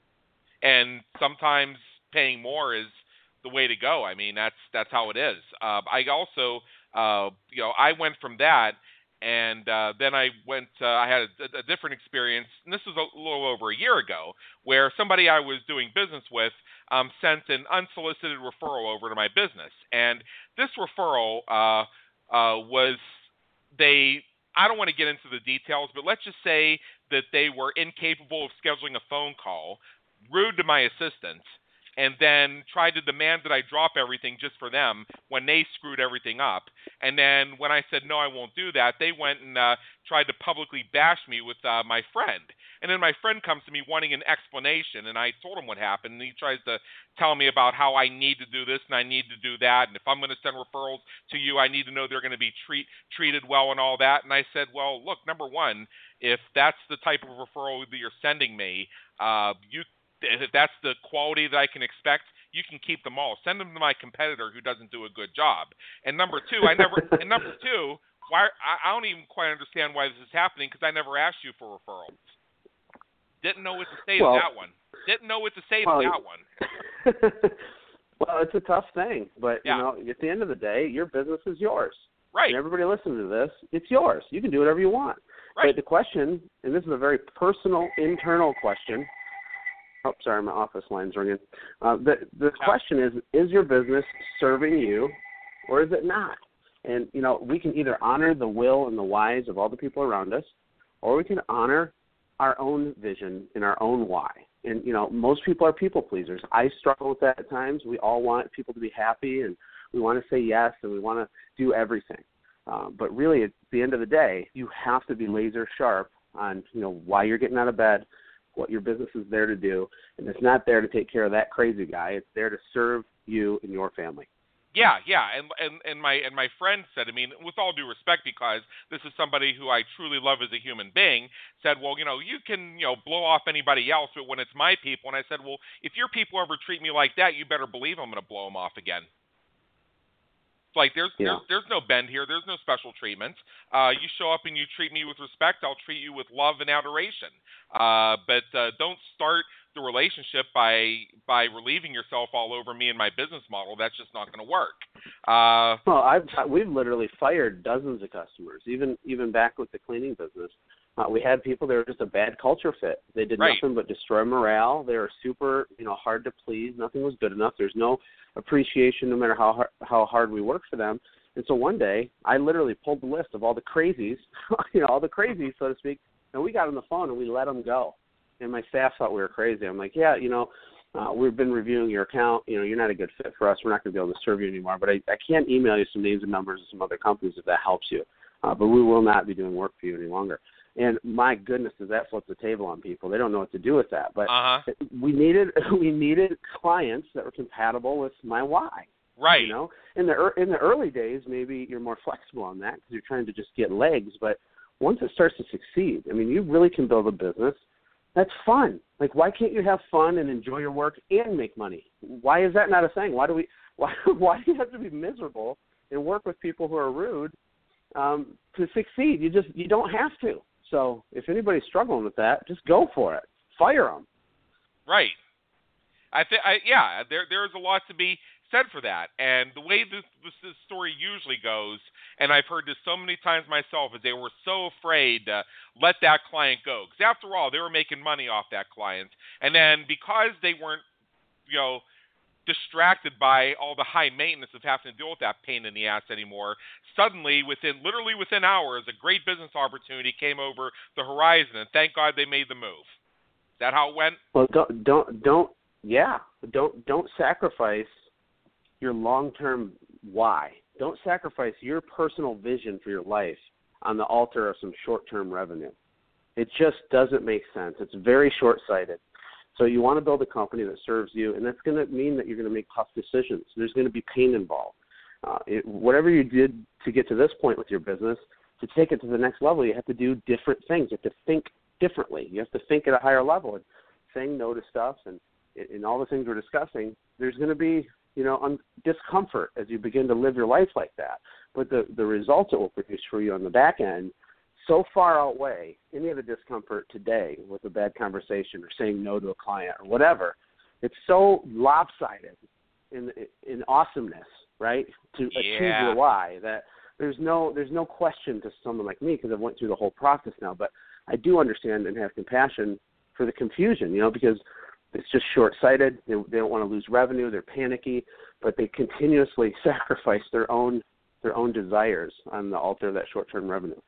[SPEAKER 2] And sometimes paying more is the way to go. I mean, that's that's how it is. Uh, I also, uh, you know, I went from that. And uh, then I went, uh, I had a, a different experience, and this was a little over a year ago, where somebody I was doing business with um, sent an unsolicited referral over to my business. And this referral uh, uh, was, they, I don't want to get into the details, but let's just say that they were incapable of scheduling a phone call, rude to my assistant, and then tried to demand that I drop everything just for them when they screwed everything up. And then when I said, no, I won't do that, they went and uh, tried to publicly bash me with uh, my friend. And then my friend comes to me wanting an explanation, and I told him what happened, and he tries to tell me about how I need to do this and I need to do that, and if I'm going to send referrals to you, I need to know they're going to be treat, treated well and all that. And I said, well, look, number one, if that's the type of referral that you're sending me, uh, you if that's the quality that I can expect, you can keep them all. Send them to my competitor who doesn't do a good job. And number two, I never. and number two, why I, I don't even quite understand why this is happening because I never asked you for referrals. Didn't know what to say
[SPEAKER 3] well,
[SPEAKER 2] to that one. Didn't know what to say
[SPEAKER 3] well,
[SPEAKER 2] to that one.
[SPEAKER 3] Well, it's a tough thing, but
[SPEAKER 2] yeah.
[SPEAKER 3] you know, at the end of the day, your business is yours.
[SPEAKER 2] Right.
[SPEAKER 3] And everybody listening to this, it's yours. You can do whatever you want.
[SPEAKER 2] Right.
[SPEAKER 3] But the question, and this is a very personal, internal question. Oh, sorry, my office line's ringing. Uh, the the question is, is your business serving you or is it not? And, you know, we can either honor the will and the whys of all the people around us, or we can honor our own vision and our own why. And, you know, most people are people pleasers. I struggle with that at times. We all want people to be happy, and we want to say yes, and we want to do everything. Uh, but really, at the end of the day, you have to be laser sharp on, you know, why you're getting out of bed, what your business is there to do, and it's not there to take care of that crazy guy. It's there to serve you and your family.
[SPEAKER 2] Yeah, yeah, and and and my and my friend said, I mean, with all due respect, because this is somebody who I truly love as a human being, said, well, you know, you can, you know, blow off anybody else, but when it's my people, and I said, well, if your people ever treat me like that, you better believe I'm going to blow them off again. It's like there's,
[SPEAKER 3] yeah.
[SPEAKER 2] there's there's no bend here. There's no special treatment. Uh, you show up and you treat me with respect, I'll treat you with love and adoration. Uh, but uh, don't start the relationship by by relieving yourself all over me and my business model. That's just not going to work. Uh,
[SPEAKER 3] well, I've we've literally fired dozens of customers, even even back with the cleaning business. Uh, we had people that were just a bad culture fit. They did
[SPEAKER 2] right.
[SPEAKER 3] nothing but destroy morale. They were super, you know, hard to please. Nothing was good enough. There's no appreciation, no matter how hard, how hard we worked for them. And so one day, I literally pulled the list of all the crazies, you know, all the crazies, so to speak, and we got on the phone and we let them go. And my staff thought we were crazy. I'm like, yeah, you know, uh, we've been reviewing your account. You know, you're not a good fit for us. We're not going to be able to serve you anymore. But I, I can email you some names and numbers of some other companies if that helps you. Uh, but we will not be doing work for you any longer. And my goodness, does that flip the table on people? They don't know what to do with that. But
[SPEAKER 2] uh-huh.
[SPEAKER 3] we needed we needed clients that were compatible with my why.
[SPEAKER 2] Right.
[SPEAKER 3] You know, in the in the early days, maybe you're more flexible on that because you're trying to just get legs. But once it starts to succeed, I mean, you really can build a business that's fun. Like, why can't you have fun and enjoy your work and make money? Why is that not a thing? Why do we? Why why do you have to be miserable and work with people who are rude um, to succeed? You just you don't have to. So if anybody's struggling with that, just go for it. Fire them.
[SPEAKER 2] Right. I think, I, yeah, there there's a lot to be said for that. And the way this, this, this story usually goes, and I've heard this so many times myself, is they were so afraid to let that client go. Because after all, they were making money off that client. And then because they weren't, you know, distracted by all the high maintenance of having to deal with that pain in the ass anymore, suddenly, within literally within hours, a great business opportunity came over the horizon, and thank God they made the move. Is that how it went?
[SPEAKER 3] Well, don't don't don't yeah, don't don't sacrifice your long-term why. Don't sacrifice your personal vision for your life on the altar of some short-term revenue. It just doesn't make sense. It's very short-sighted. So you want to build a company that serves you, and that's going to mean that you're going to make tough decisions. There's going to be pain involved. Uh, it, whatever you did to get to this point with your business, to take it to the next level, you have to do different things. You have to think differently. You have to think at a higher level. And saying no to stuff and, and all the things we're discussing, there's going to be, you know, un- discomfort as you begin to live your life like that. But the, the results it will produce for you on the back end so far outweigh any of the discomfort today with a bad conversation or saying no to a client or whatever. It's so lopsided in in awesomeness, right, to
[SPEAKER 2] Yeah.
[SPEAKER 3] achieve your why that there's no there's no question to someone like me, because I've went through the whole process now. But I do understand and have compassion for the confusion, you know, because it's just short-sighted. They, they don't want to lose revenue. They're panicky, but they continuously sacrifice their own their own desires on the altar of that short-term revenue.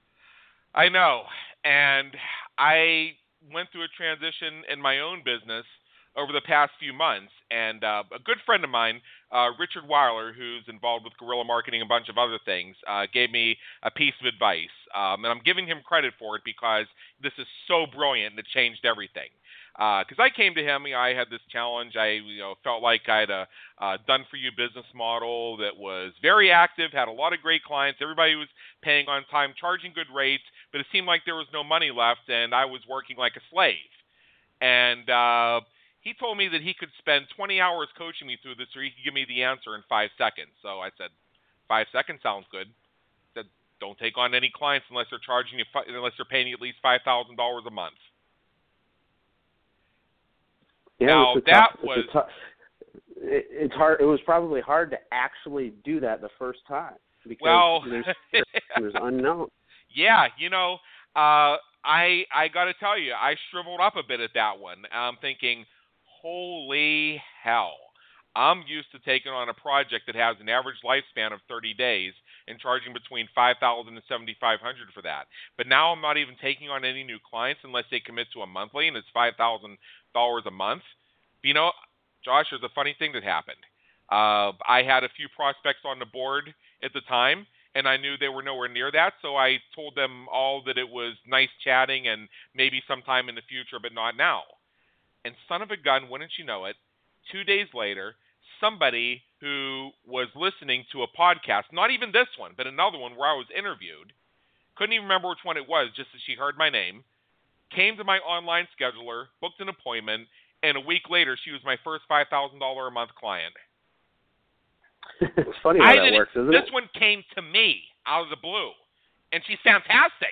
[SPEAKER 2] I know, and I went through a transition in my own business over the past few months, and uh, a good friend of mine, uh, Richard Weiler, who's involved with guerrilla marketing and a bunch of other things, uh, gave me a piece of advice, um, and I'm giving him credit for it because this is so brilliant and it changed everything. Because uh, I came to him, you know, I had this challenge. I you know, felt like I had a uh, done-for-you business model that was very active, had a lot of great clients. Everybody was paying on time, charging good rates, but it seemed like there was no money left, and I was working like a slave. And uh, he told me that he could spend twenty hours coaching me through this, or he could give me the answer in five seconds. So I said, five seconds sounds good. I said, don't take on any clients unless they're charging you, unless they're paying you at least five thousand dollars a month.
[SPEAKER 3] Yeah,
[SPEAKER 2] now
[SPEAKER 3] it's
[SPEAKER 2] that
[SPEAKER 3] tough,
[SPEAKER 2] was
[SPEAKER 3] it's, tough, it, it's hard. It was probably hard to actually do that the first time because
[SPEAKER 2] well,
[SPEAKER 3] there's, there's unknown.
[SPEAKER 2] Yeah, you know, uh, I I got to tell you, I shriveled up a bit at that one. I'm thinking, holy hell! I'm used to taking on a project that has an average lifespan of thirty days and charging between five thousand and seventy-five hundred for that. But now I'm not even taking on any new clients unless they commit to a monthly, and it's five thousand dollars a month. You know, Josh, there's a funny thing that happened. Uh, I had a few prospects on the board at the time, and I knew they were nowhere near that, so I told them all that it was nice chatting and maybe sometime in the future, but not now. And son of a gun, wouldn't you know it, two days later, somebody who was listening to a podcast, not even this one, but another one where I was interviewed, couldn't even remember which one it was, just as she heard my name, came to my online scheduler, booked an appointment, and a week later, she was my first five thousand dollars a month client.
[SPEAKER 3] It's funny how
[SPEAKER 2] I
[SPEAKER 3] that works, isn't
[SPEAKER 2] this
[SPEAKER 3] it?
[SPEAKER 2] This one came to me out of the blue, and she's fantastic.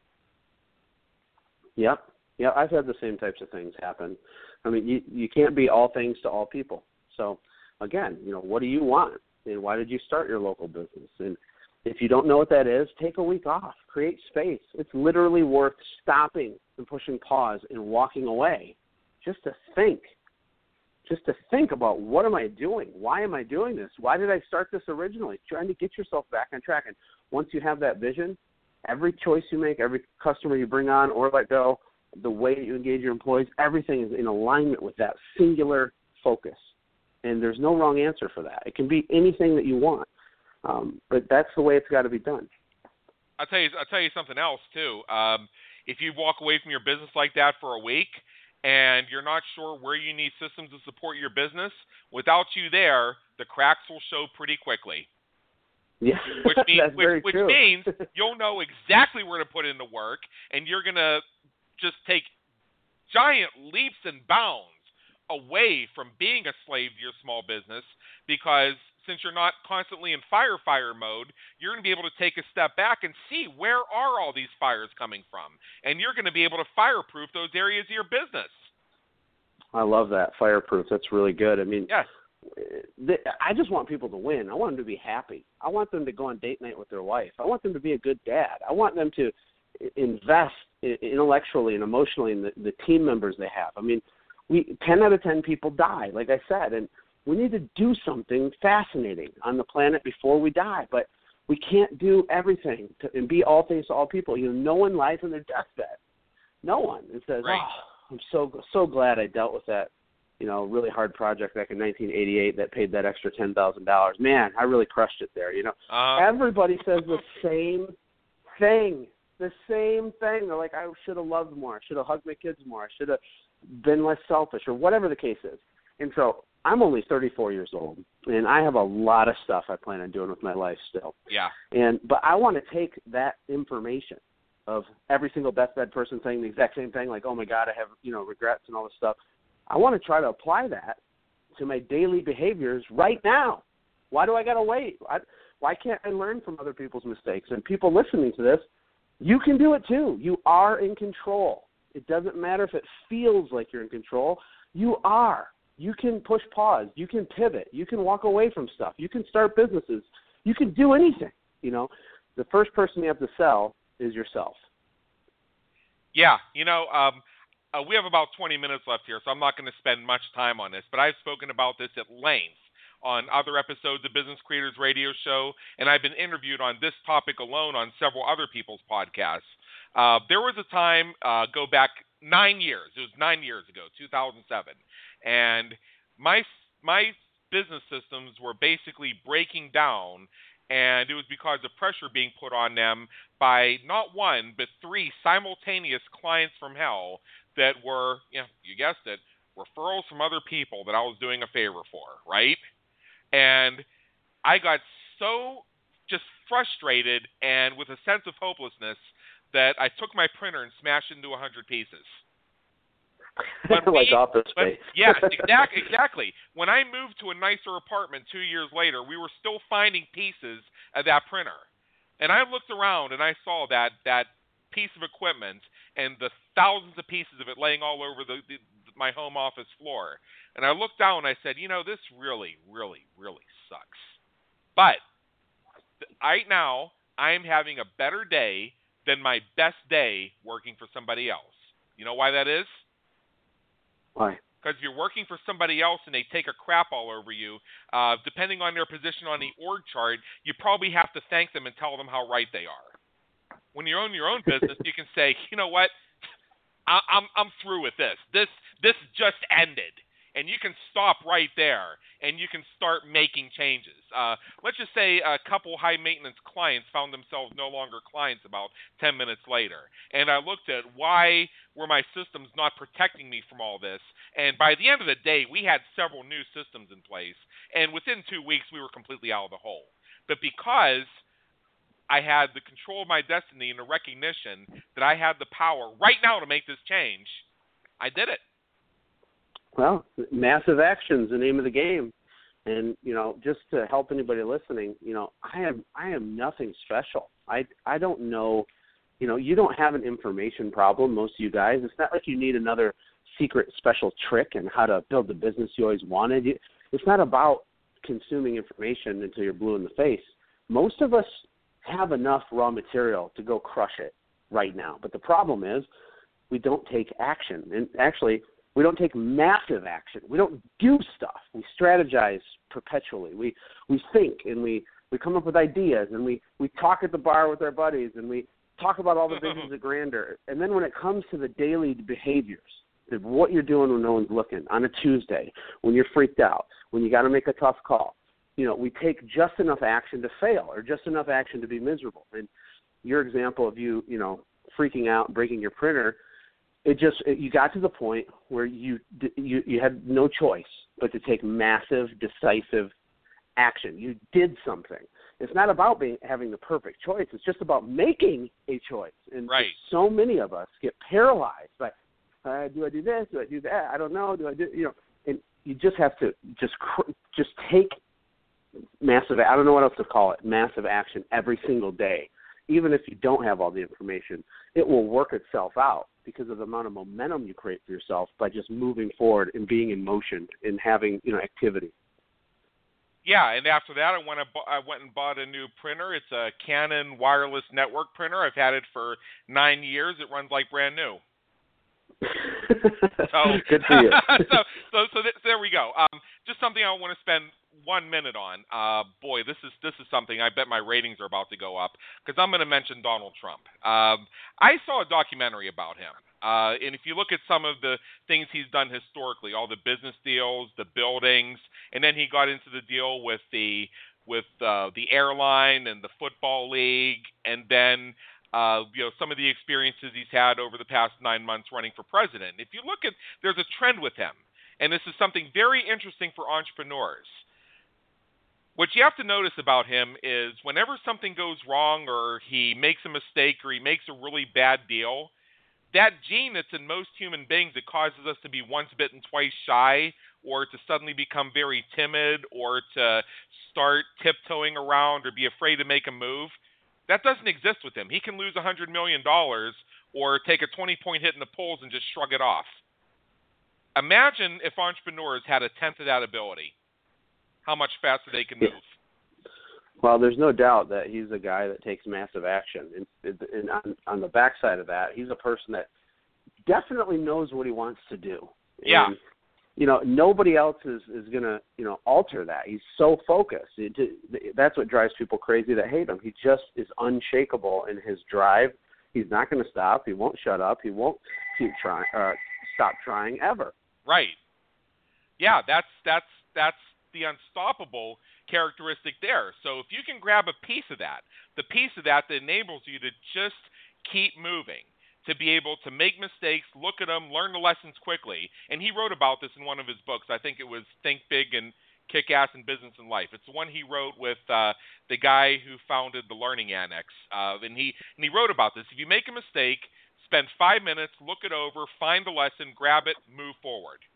[SPEAKER 3] Yep. Yeah, I've had the same types of things happen. I mean, you you can't be all things to all people. So, again, you know, what do you want? And why did you start your local business? And if you don't know what that is, take a week off. Create space. It's literally worth stopping and pushing pause and walking away just to think. Just to think about, what am I doing? Why am I doing this? Why did I start this originally? Trying to get yourself back on track. And once you have that vision, every choice you make, every customer you bring on or let go, the way that you engage your employees, everything is in alignment with that singular focus. And there's no wrong answer for that. It can be anything that you want, um, but that's the way it's got to be done.
[SPEAKER 2] I'll tell you. I'll tell you something else too. Um, if you walk away from your business like that for a week, and you're not sure where you need systems to support your business, without you there, the cracks will show pretty quickly.
[SPEAKER 3] Yeah,
[SPEAKER 2] which means
[SPEAKER 3] that's
[SPEAKER 2] which,
[SPEAKER 3] very
[SPEAKER 2] which
[SPEAKER 3] true.
[SPEAKER 2] means you'll know exactly where to put in the work, and you're gonna just take giant leaps and bounds away from being a slave to your small business, because since you're not constantly in firefighter mode, you're going to be able to take a step back and see where are all these fires coming from, and you're going to be able to fireproof those areas of your business.
[SPEAKER 3] I love that. Fireproof. That's really good. I mean,
[SPEAKER 2] yes.
[SPEAKER 3] th- I just want people to win. I want them to be happy. I want them to go on date night with their wife. I want them to be a good dad. I want them to invest intellectually and emotionally in the, the team members they have. I mean, we ten out of ten people die, like I said, and we need to do something fascinating on the planet before we die. But we can't do everything to, and be all things to all people. You know, no one lies on their deathbed. No one. And says,
[SPEAKER 2] right.
[SPEAKER 3] oh, I'm so so glad I dealt with that, you know, really hard project back in nineteen eighty-eight that paid that extra ten thousand dollars. Man, I really crushed it there, you know.
[SPEAKER 2] Uh,
[SPEAKER 3] Everybody says the same thing, the same thing. They're like, I should have loved more. I should have hugged my kids more. I should have been less selfish, or whatever the case is. And so I'm only thirty-four years old, and I have a lot of stuff I plan on doing with my life still.
[SPEAKER 2] Yeah.
[SPEAKER 3] And But I want to take that information of every single deathbed person saying the exact same thing, like, oh, my God, I have, you know, regrets and all this stuff. I want to try to apply that to my daily behaviors right now. Why do I got to wait? I, why can't I learn from other people's mistakes? And people listening to this, you can do it too. You are in control. It doesn't matter if it feels like you're in control. You are. You can push pause. You can pivot. You can walk away from stuff. You can start businesses. You can do anything. You know, the first person you have to sell is yourself.
[SPEAKER 2] Yeah, you know, um, uh, we have about twenty minutes left here, so I'm not going to spend much time on this, but I've spoken about this at length on other episodes of Business Creators Radio Show, and I've been interviewed on this topic alone on several other people's podcasts. Uh, there was a time, uh, go back nine years, it was nine years ago, two thousand seven, and my my business systems were basically breaking down, and it was because of pressure being put on them by not one, but three simultaneous clients from hell that were, you know, you guessed it, referrals from other people that I was doing a favor for, right? And I got so just frustrated and with a sense of hopelessness that I took my printer and smashed it into one hundred pieces.
[SPEAKER 3] like we, Office Space.
[SPEAKER 2] Yeah, exactly, exactly. When I moved to a nicer apartment two years later, we were still finding pieces of that printer. And I looked around and I saw that that piece of equipment and the thousands of pieces of it laying all over the, the my home office floor. And I looked down and I said, you know, this really, really, really sucks. But right now, I am having a better day than my best day working for somebody else. You know why that is?
[SPEAKER 3] Why?
[SPEAKER 2] Because if you're working for somebody else and they take a crap all over you, uh, depending on their position on the org chart, you probably have to thank them and tell them how right they are. When you own your own business, you can say, you know what, I, I'm I'm through with this. This this just ended, and you can stop right there, and you can start making changes. Uh, let's just say a couple high-maintenance clients found themselves no longer clients about ten minutes later, and I looked at why were my systems not protecting me from all this, and by the end of the day, we had several new systems in place, and within two weeks, we were completely out of the hole. But because I had the control of my destiny and the recognition that I had the power right now to make this change, I did it.
[SPEAKER 3] Well, massive action's the name of the game. And, you know, just to help anybody listening, you know, I am I am nothing special. I, I don't know, you know, you don't have an information problem, most of you guys. It's not like you need another secret special trick and how to build the business you always wanted. It's not about consuming information until you're blue in the face. Most of us have enough raw material to go crush it right now. But the problem is we don't take action. And actually, we don't take massive action. We don't do stuff. We strategize perpetually. We we think and we, we come up with ideas and we, we talk at the bar with our buddies and we talk about all the visions of grandeur. And then when it comes to the daily behaviors, of what you're doing when no one's looking, on a Tuesday, when you're freaked out, when you got to make a tough call, you know, we take just enough action to fail or just enough action to be miserable. And your example of you, you know, freaking out, breaking your printer, it just, it, you got to the point where you, you, you had no choice but to take massive, decisive action. You did something. It's not about being, having the perfect choice. It's just about making a choice. And
[SPEAKER 2] right.
[SPEAKER 3] So many of us get paralyzed by, uh, do I do this? Do I do that? I don't know. Do I do, you know, and you just have to just, just take massive, I don't know what else to call it, massive action every single day. Even if you don't have all the information, it will work itself out. because of the amount of momentum you create for yourself by just moving forward and being in motion and having, you know, activity.
[SPEAKER 2] Yeah, and after that, I went, I went and bought a new printer. It's a Canon wireless network printer. I've had it for nine years. It runs like brand new. so,
[SPEAKER 3] Good for you.
[SPEAKER 2] so, so, so, th- so there we go. Um, just something I want to spend one minute on. Uh, boy, this is this is something I bet my ratings are about to go up because I'm going to mention Donald Trump. Um, I saw a documentary about him, uh, and if you look at some of the things he's done historically, all the business deals, the buildings, and then he got into the deal with the with uh, the airline and the football league, and then. Uh, you know, some of the experiences he's had over the past nine months running for president. If you look at, there's a trend with him, and this is something very interesting for entrepreneurs. What you have to notice about him is whenever something goes wrong or he makes a mistake or he makes a really bad deal, that gene that's in most human beings that causes us to be once bitten, twice shy, or to suddenly become very timid, or to start tiptoeing around or be afraid to make a move, that doesn't exist with him. He can lose one hundred million dollars or take a twenty-point hit in the polls and just shrug it off. Imagine if entrepreneurs had a tenth of that ability, how much faster they can move.
[SPEAKER 3] Well, there's no doubt that he's a guy that takes massive action. And, and on, on the backside of that, he's a person that definitely knows what he wants to do.
[SPEAKER 2] Yeah.
[SPEAKER 3] And, you know, nobody else is, is going to, you know, alter that. He's so focused. It, that's what drives people crazy that hate him. He just is unshakable in his drive. He's not going to stop. He won't shut up. He won't keep trying, uh, stop trying ever.
[SPEAKER 2] Right. Yeah, that's that's that's the unstoppable characteristic there. So if you can grab a piece of that, the piece of that that enables you to just keep moving, to be able to make mistakes, look at them, learn the lessons quickly. And he wrote about this in one of his books. I think it was Think Big and Kick Ass in Business and Life. It's the one he wrote with uh, the guy who founded the Learning Annex. Uh, and he and he wrote about this. If you make a mistake, spend five minutes, look it over, find the lesson, grab it, move forward.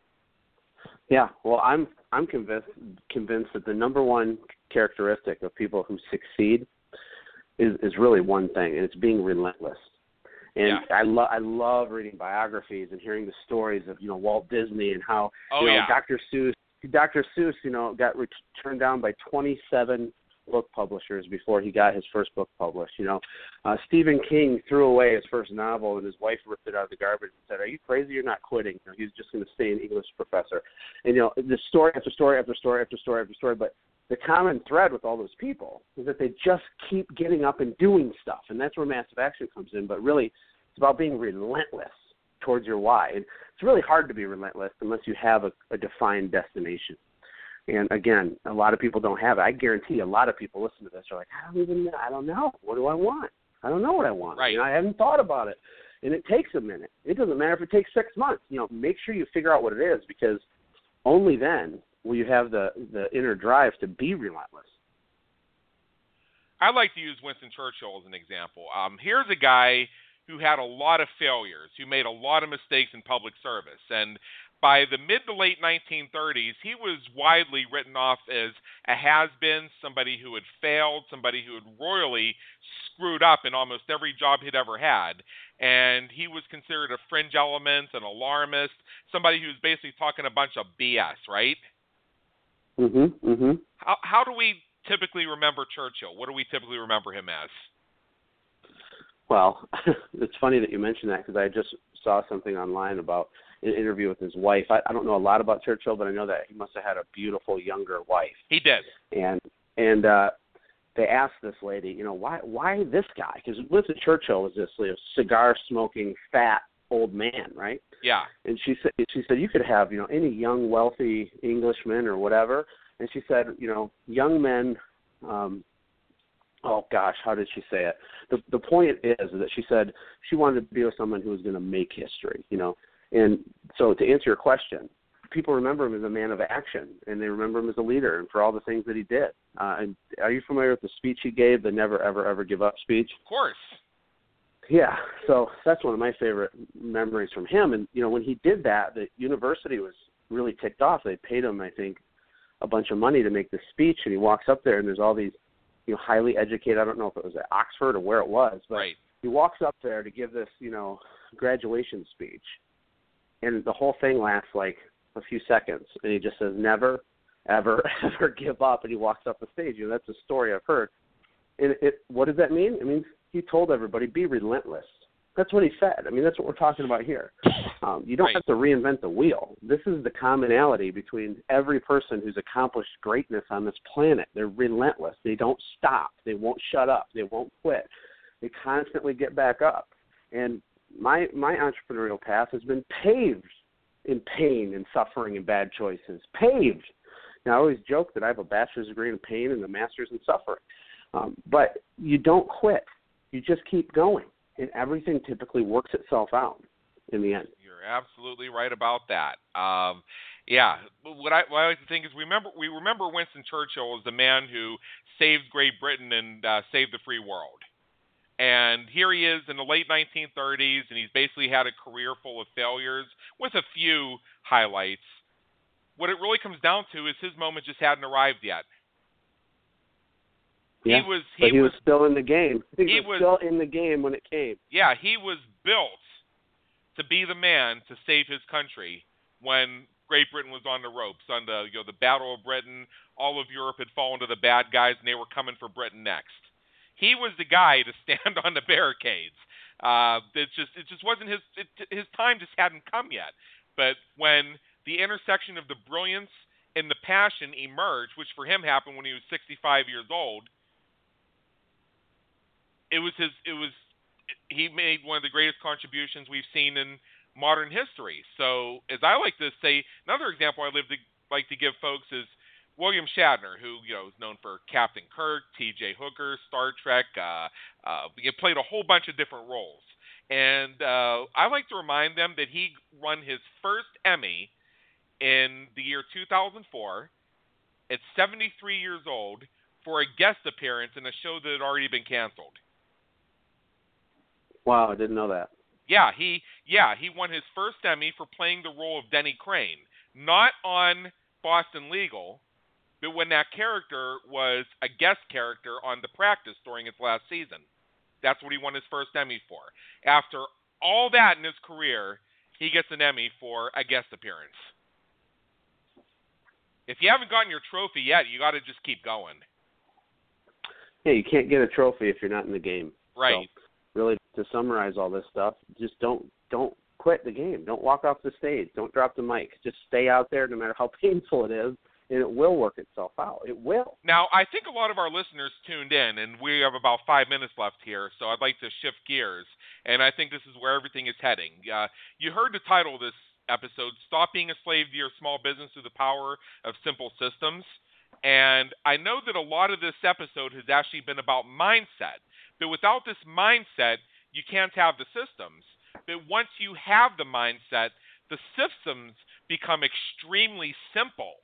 [SPEAKER 3] Yeah, well, I'm I'm convinced convinced that the number one characteristic of people who succeed is is really one thing, and it's being relentless. And
[SPEAKER 2] yeah.
[SPEAKER 3] I love I love reading biographies and hearing the stories of, you know, Walt Disney and how
[SPEAKER 2] oh,
[SPEAKER 3] you know
[SPEAKER 2] yeah.
[SPEAKER 3] Doctor Seuss Doctor Seuss you know got re- turned down by twenty-seven book publishers before he got his first book published. You know, uh, Stephen King threw away his first novel and his wife ripped it out of the garbage and said, "Are you crazy? You're not quitting." You know, he's just going to stay an English professor. And you know, the story after story after story after story after story, but the common thread with all those people is that they just keep getting up and doing stuff, and that's where massive action comes in. But really, it's about being relentless towards your why. And it's really hard to be relentless unless you have a, a defined destination. And again, a lot of people don't have it. I guarantee a lot of people listen to this are like, I don't even know. I don't know. What do I want? I don't know what I want.
[SPEAKER 2] Right.
[SPEAKER 3] You know, I haven't thought about it. And it takes a minute. It doesn't matter if it takes six months. You know, make sure you figure out what it is, because only then will you have the, the inner drive to be relentless.
[SPEAKER 2] I like to use Winston Churchill as an example. Um, here's a guy who had a lot of failures, who made a lot of mistakes in public service. And by the mid to late nineteen thirties, he was widely written off as a has-been, somebody who had failed, somebody who had royally screwed up in almost every job he'd ever had. And he was considered a fringe element, an alarmist, somebody who was basically talking a bunch of B S, right?
[SPEAKER 3] Mm-hmm, mm-hmm.
[SPEAKER 2] How, how do we typically remember Churchill? What do we typically remember him as?
[SPEAKER 3] Well, it's funny that you mentioned that, because I just saw something online about an interview with his wife. I, I don't know a lot about Churchill, but I know that he must have had a beautiful younger wife.
[SPEAKER 2] He did.
[SPEAKER 3] And and uh, they asked this lady, you know, why why this guy? Because Winston Churchill was this, you know, cigar-smoking, fat old man, right?
[SPEAKER 2] Yeah.
[SPEAKER 3] And she said, she said, you could have, you know, any young, wealthy Englishman or whatever. And she said, you know, young men. Um, oh gosh, how did she say it? The the point is that she said she wanted to be with someone who was going to make history, you know. And so to answer your question, people remember him as a man of action, and they remember him as a leader and for all the things that he did. Uh, and are you familiar with the speech he gave, the never, ever, ever give up speech?
[SPEAKER 2] Of course.
[SPEAKER 3] Yeah, so that's one of my favorite memories from him. And, you know, when he did that, the university was really ticked off. They paid him, I think, a bunch of money to make this speech, and he walks up there, and there's all these, you know, highly educated, I don't know if it was at Oxford or where it was, but
[SPEAKER 2] right.
[SPEAKER 3] he walks up there to give this, you know, graduation speech, and the whole thing lasts like a few seconds, and he just says, never, ever, ever give up, and he walks off the stage. You know, that's a story I've heard. And it, what does that mean? It means he told everybody, be relentless. That's what he said. I mean, that's what we're talking about here. Um, you don't
[SPEAKER 2] right.
[SPEAKER 3] have to reinvent the wheel. This is the commonality between every person who's accomplished greatness on this planet. They're relentless. They don't stop. They won't shut up. They won't quit. They constantly get back up. And my my entrepreneurial path has been paved in pain and suffering and bad choices. Paved. Now, I always joke that I have a bachelor's degree in pain and a master's in suffering. Um, but you don't quit. You just keep going. And everything typically works itself out in the end.
[SPEAKER 2] You're absolutely right about that. Um, yeah, what I, what I like to think is we remember we remember Winston Churchill as the man who saved Great Britain and uh, saved the free world. And here he is in the late nineteen thirties, and he's basically had a career full of failures with a few highlights. What it really comes down to is his moment just hadn't arrived yet.
[SPEAKER 3] Yeah,
[SPEAKER 2] he was he,
[SPEAKER 3] but he was,
[SPEAKER 2] was
[SPEAKER 3] still in the game. He,
[SPEAKER 2] he
[SPEAKER 3] was,
[SPEAKER 2] was
[SPEAKER 3] still in the game when it came.
[SPEAKER 2] Yeah, he was built to be the man to save his country when Great Britain was on the ropes, on the you know the Battle of Britain. All of Europe had fallen to the bad guys, and they were coming for Britain next. He was the guy to stand on the barricades. Uh, it just it just wasn't his it, his time just hadn't come yet. But when the intersection of the brilliance and the passion emerged, which for him happened when he was sixty-five years old. It was his. It was. He made one of the greatest contributions we've seen in modern history. So, as I like to say, another example I live to, like to give folks is William Shatner, who you know is known for Captain Kirk, T J Hooker, Star Trek. Uh, uh, he played a whole bunch of different roles, and uh, I like to remind them that he won his first Emmy in the year two thousand four at seventy-three years old for a guest appearance in a show that had already been canceled.
[SPEAKER 3] Wow, I didn't know that.
[SPEAKER 2] Yeah, he yeah he won his first Emmy for playing the role of Denny Crane, not on Boston Legal, but when that character was a guest character on The Practice during its last season. That's what he won his first Emmy for. After all that in his career, he gets an Emmy for a guest appearance. If you haven't gotten your trophy yet, you got to just keep going.
[SPEAKER 3] Yeah, you can't get a trophy if you're not in the game.
[SPEAKER 2] Right.
[SPEAKER 3] So, really, to summarize all this stuff, just don't don't quit the game. Don't walk off the stage. Don't drop the mic. Just stay out there no matter how painful it is, and it will work itself out. It will.
[SPEAKER 2] Now, I think a lot of our listeners tuned in, and we have about five minutes left here, so I'd like to shift gears, and I think this is where everything is heading. Uh, you heard the title of this episode, Stop Being a Slave to Your Small Business Through the Power of Simple Systems, and I know that a lot of this episode has actually been about mindset, but without this mindset, you can't have the systems. But once you have the mindset, the systems become extremely simple.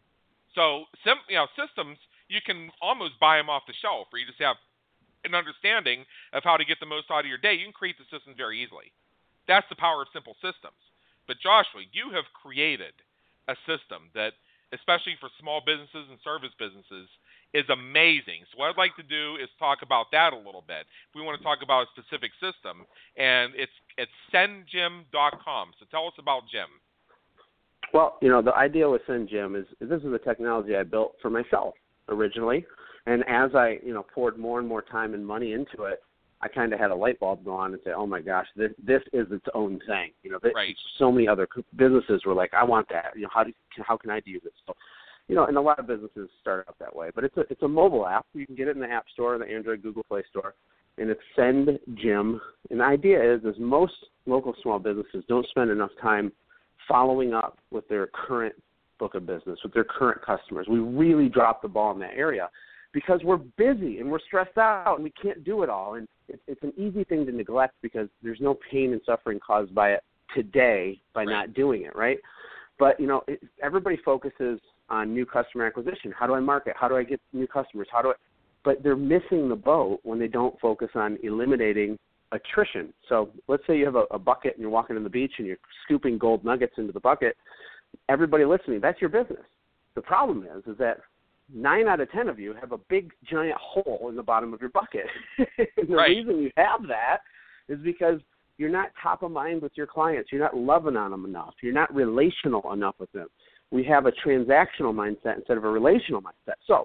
[SPEAKER 2] So, sim- you know, systems, you can almost buy them off the shelf, or you just have an understanding of how to get the most out of your day. You can create the systems very easily. That's the power of simple systems. But Joshua, you have created a system that, especially for small businesses and service businesses, is amazing. So what I'd like to do is talk about that a little bit. We want to talk about a specific system, and it's it's send jim dot com. So tell us about Jim.
[SPEAKER 3] Well, you know, the idea with SendJim is, is this is the technology I built for myself originally, and as I, you know, poured more and more time and money into it, I kind of had a light bulb go on and say, oh my gosh, this this is its own thing. You know, this,
[SPEAKER 2] right.
[SPEAKER 3] So many other businesses were like, I want that. You know, how do how can I do this? So, you know, and a lot of businesses start out that way. But it's a it's a mobile app. You can get it in the App Store, the Android, Google Play Store, and it's SendJim. And the idea is, is most local small businesses don't spend enough time following up with their current book of business, with their current customers. We really drop the ball in that area because we're busy and we're stressed out and we can't do it all. And it, it's an easy thing to neglect because there's no pain and suffering caused by it today by
[SPEAKER 2] right.
[SPEAKER 3] not doing it, right? But, you know, it, everybody focuses on new customer acquisition. How do I market? How do I get new customers? How do I? But they're missing the boat when they don't focus on eliminating attrition. So let's say you have a, a bucket and you're walking on the beach and you're scooping gold nuggets into the bucket. Everybody listening, that's your business. The problem is, is that nine out of ten of you have a big giant hole in the bottom of your bucket. And the
[SPEAKER 2] right.
[SPEAKER 3] reason you have that is because You're not top of mind with your clients. You're not loving on them enough. You're not relational enough with them. We have a transactional mindset instead of a relational mindset. So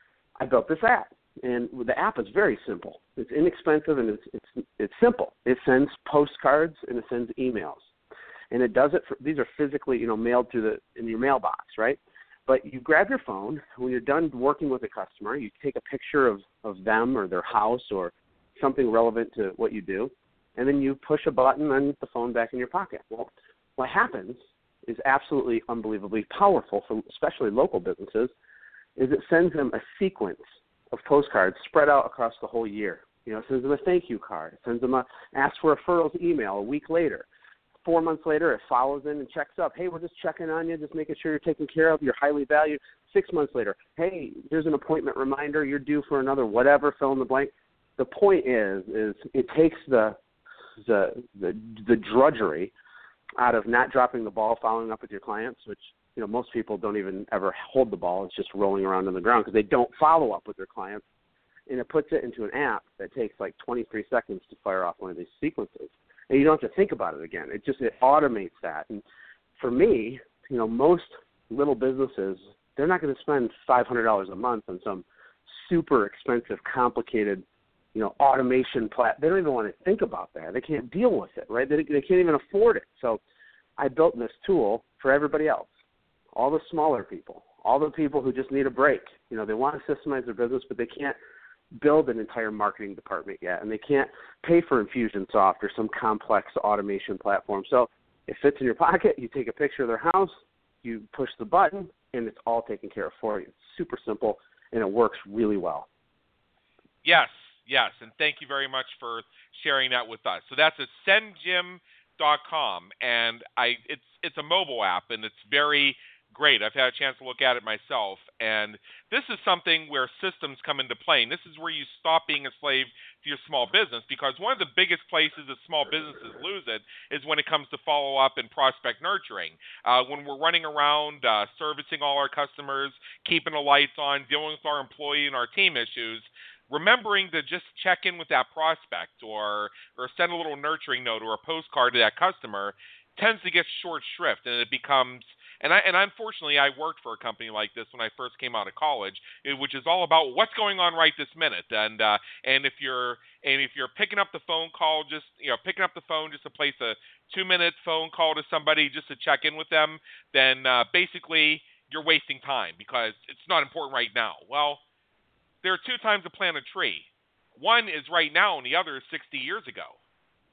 [SPEAKER 3] I built this app, and the app is very simple. It's inexpensive, and it's it's it's simple. It sends postcards and it sends emails, and it does it for, these are physically, you know, mailed through the in your mailbox, right? But you grab your phone when you're done working with a customer. You take a picture of of them or their house or something relevant to what you do, and then you push a button and the phone back in your pocket. Well, what happens is absolutely unbelievably powerful for especially local businesses. Is it sends them a sequence of postcards spread out across the whole year. You know, it sends them a thank you card. It sends them a ask for referrals email a week later. Four months later, it follows in and checks up. Hey, we're just checking on you, just making sure you're taken care of. You're highly valued. Six months later, hey, here's an appointment reminder. You're due for another whatever, fill in the blank. The point is, is it takes the the the, the drudgery out of not dropping the ball, following up with your clients, which, you know, most people don't even ever hold the ball. It's just rolling around on the ground because they don't follow up with their clients. And it puts it into an app that takes like twenty-three seconds to fire off one of these sequences. And you don't have to think about it again. It just it automates that. And for me, you know, most little businesses, they're not going to spend five hundred dollars a month on some super expensive, complicated, you know, automation plat. They don't even want to think about that. They can't deal with it, right? They, they can't even afford it. So I built this tool for everybody else, all the smaller people, all the people who just need a break. You know, they want to systemize their business, but they can't build an entire marketing department yet, and they can't pay for Infusionsoft or some complex automation platform. So it fits in your pocket. You take a picture of their house, you push the button, and it's all taken care of for you. It's super simple, and it works really well.
[SPEAKER 2] Yes, yes, and thank you very much for sharing that with us. So that's at send jim dot com, and I it's it's a mobile app, and it's very great. I've had a chance to look at it myself, and this is something where systems come into play. And this is where you stop being a slave to your small business, because one of the biggest places that small businesses lose it is when it comes to follow-up and prospect nurturing. Uh, when we're running around uh, servicing all our customers, keeping the lights on, dealing with our employee and our team issues, remembering to just check in with that prospect or or send a little nurturing note or a postcard to that customer tends to get short shrift, and it becomes And I and unfortunately, I worked for a company like this when I first came out of college, which is all about what's going on right this minute. And uh, and if you're and if you're picking up the phone call, just you know, picking up the phone just to place a two-minute phone call to somebody just to check in with them, then uh, basically you're wasting time because it's not important right now. Well, there are two times to plant a tree. One is right now, and the other is sixty years ago.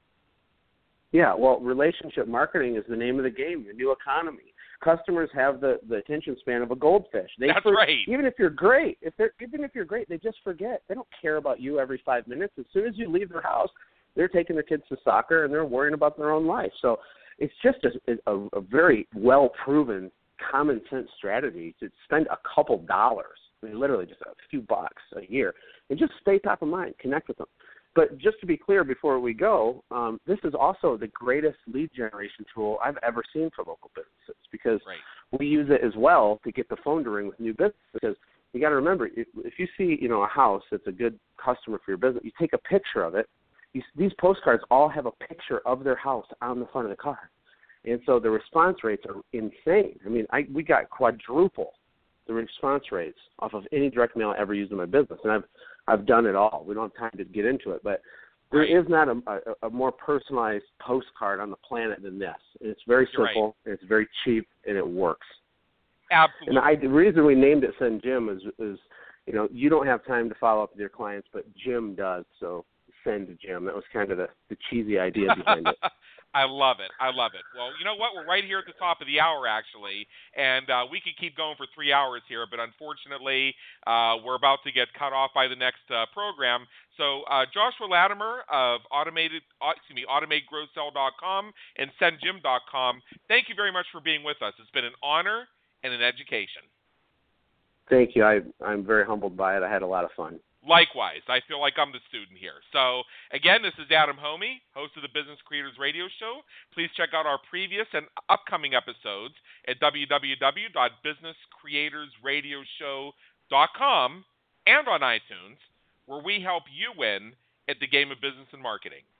[SPEAKER 3] Yeah, well, relationship marketing is the name of the game. The new economy. Customers have the, the attention span of a goldfish. They
[SPEAKER 2] That's
[SPEAKER 3] for,
[SPEAKER 2] right.
[SPEAKER 3] Even if you're great, if they're even if you're great, they just forget. They don't care about you every five minutes. As soon as you leave their house, they're taking their kids to soccer and they're worrying about their own life. So it's just a, a, a very well proven, common sense strategy to spend a couple dollars. I mean, literally just a few bucks a year, and just stay top of mind. Connect with them. But just to be clear before we go, um, this is also the greatest lead generation tool I've ever seen for local businesses, because
[SPEAKER 2] right.
[SPEAKER 3] we use it as well to get the phone to ring with new business. Because you got to remember, if, if you see, you know, a house that's a good customer for your business, you take a picture of it. You, these postcards all have a picture of their house on the front of the card, and so the response rates are insane. I mean, I, we got quadruple the response rates off of any direct mail I ever used in my business, and I've I've done it all. We don't have time to get into it, but there
[SPEAKER 2] right.
[SPEAKER 3] is not a, a, a more personalized postcard on the planet than this. And it's very
[SPEAKER 2] You're
[SPEAKER 3] simple,
[SPEAKER 2] right.
[SPEAKER 3] and it's very cheap, and it works.
[SPEAKER 2] Absolutely.
[SPEAKER 3] And I, the reason we named it Send Jim is, is, you know, you don't have time to follow up with your clients, but Jim does, so send Jim. That was kind of the, the cheesy idea behind it.
[SPEAKER 2] I love it. I love it. Well, you know what? We're right here at the top of the hour, actually, and uh, we could keep going for three hours here, but unfortunately, uh, we're about to get cut off by the next uh, program. So, uh, Joshua Latimer of automated, uh, excuse me, automate grow sell dot com and send jim dot com. Thank you very much for being with us. It's been an honor and an education.
[SPEAKER 3] Thank you. I, I'm very humbled by it. I had a lot of fun.
[SPEAKER 2] Likewise, I feel like I'm the student here. So, again, this is Adam Homey, host of the Business Creators Radio Show. Please check out our previous and upcoming episodes at w w w dot business creators radio show dot com and on iTunes, where we help you win at the game of business and marketing.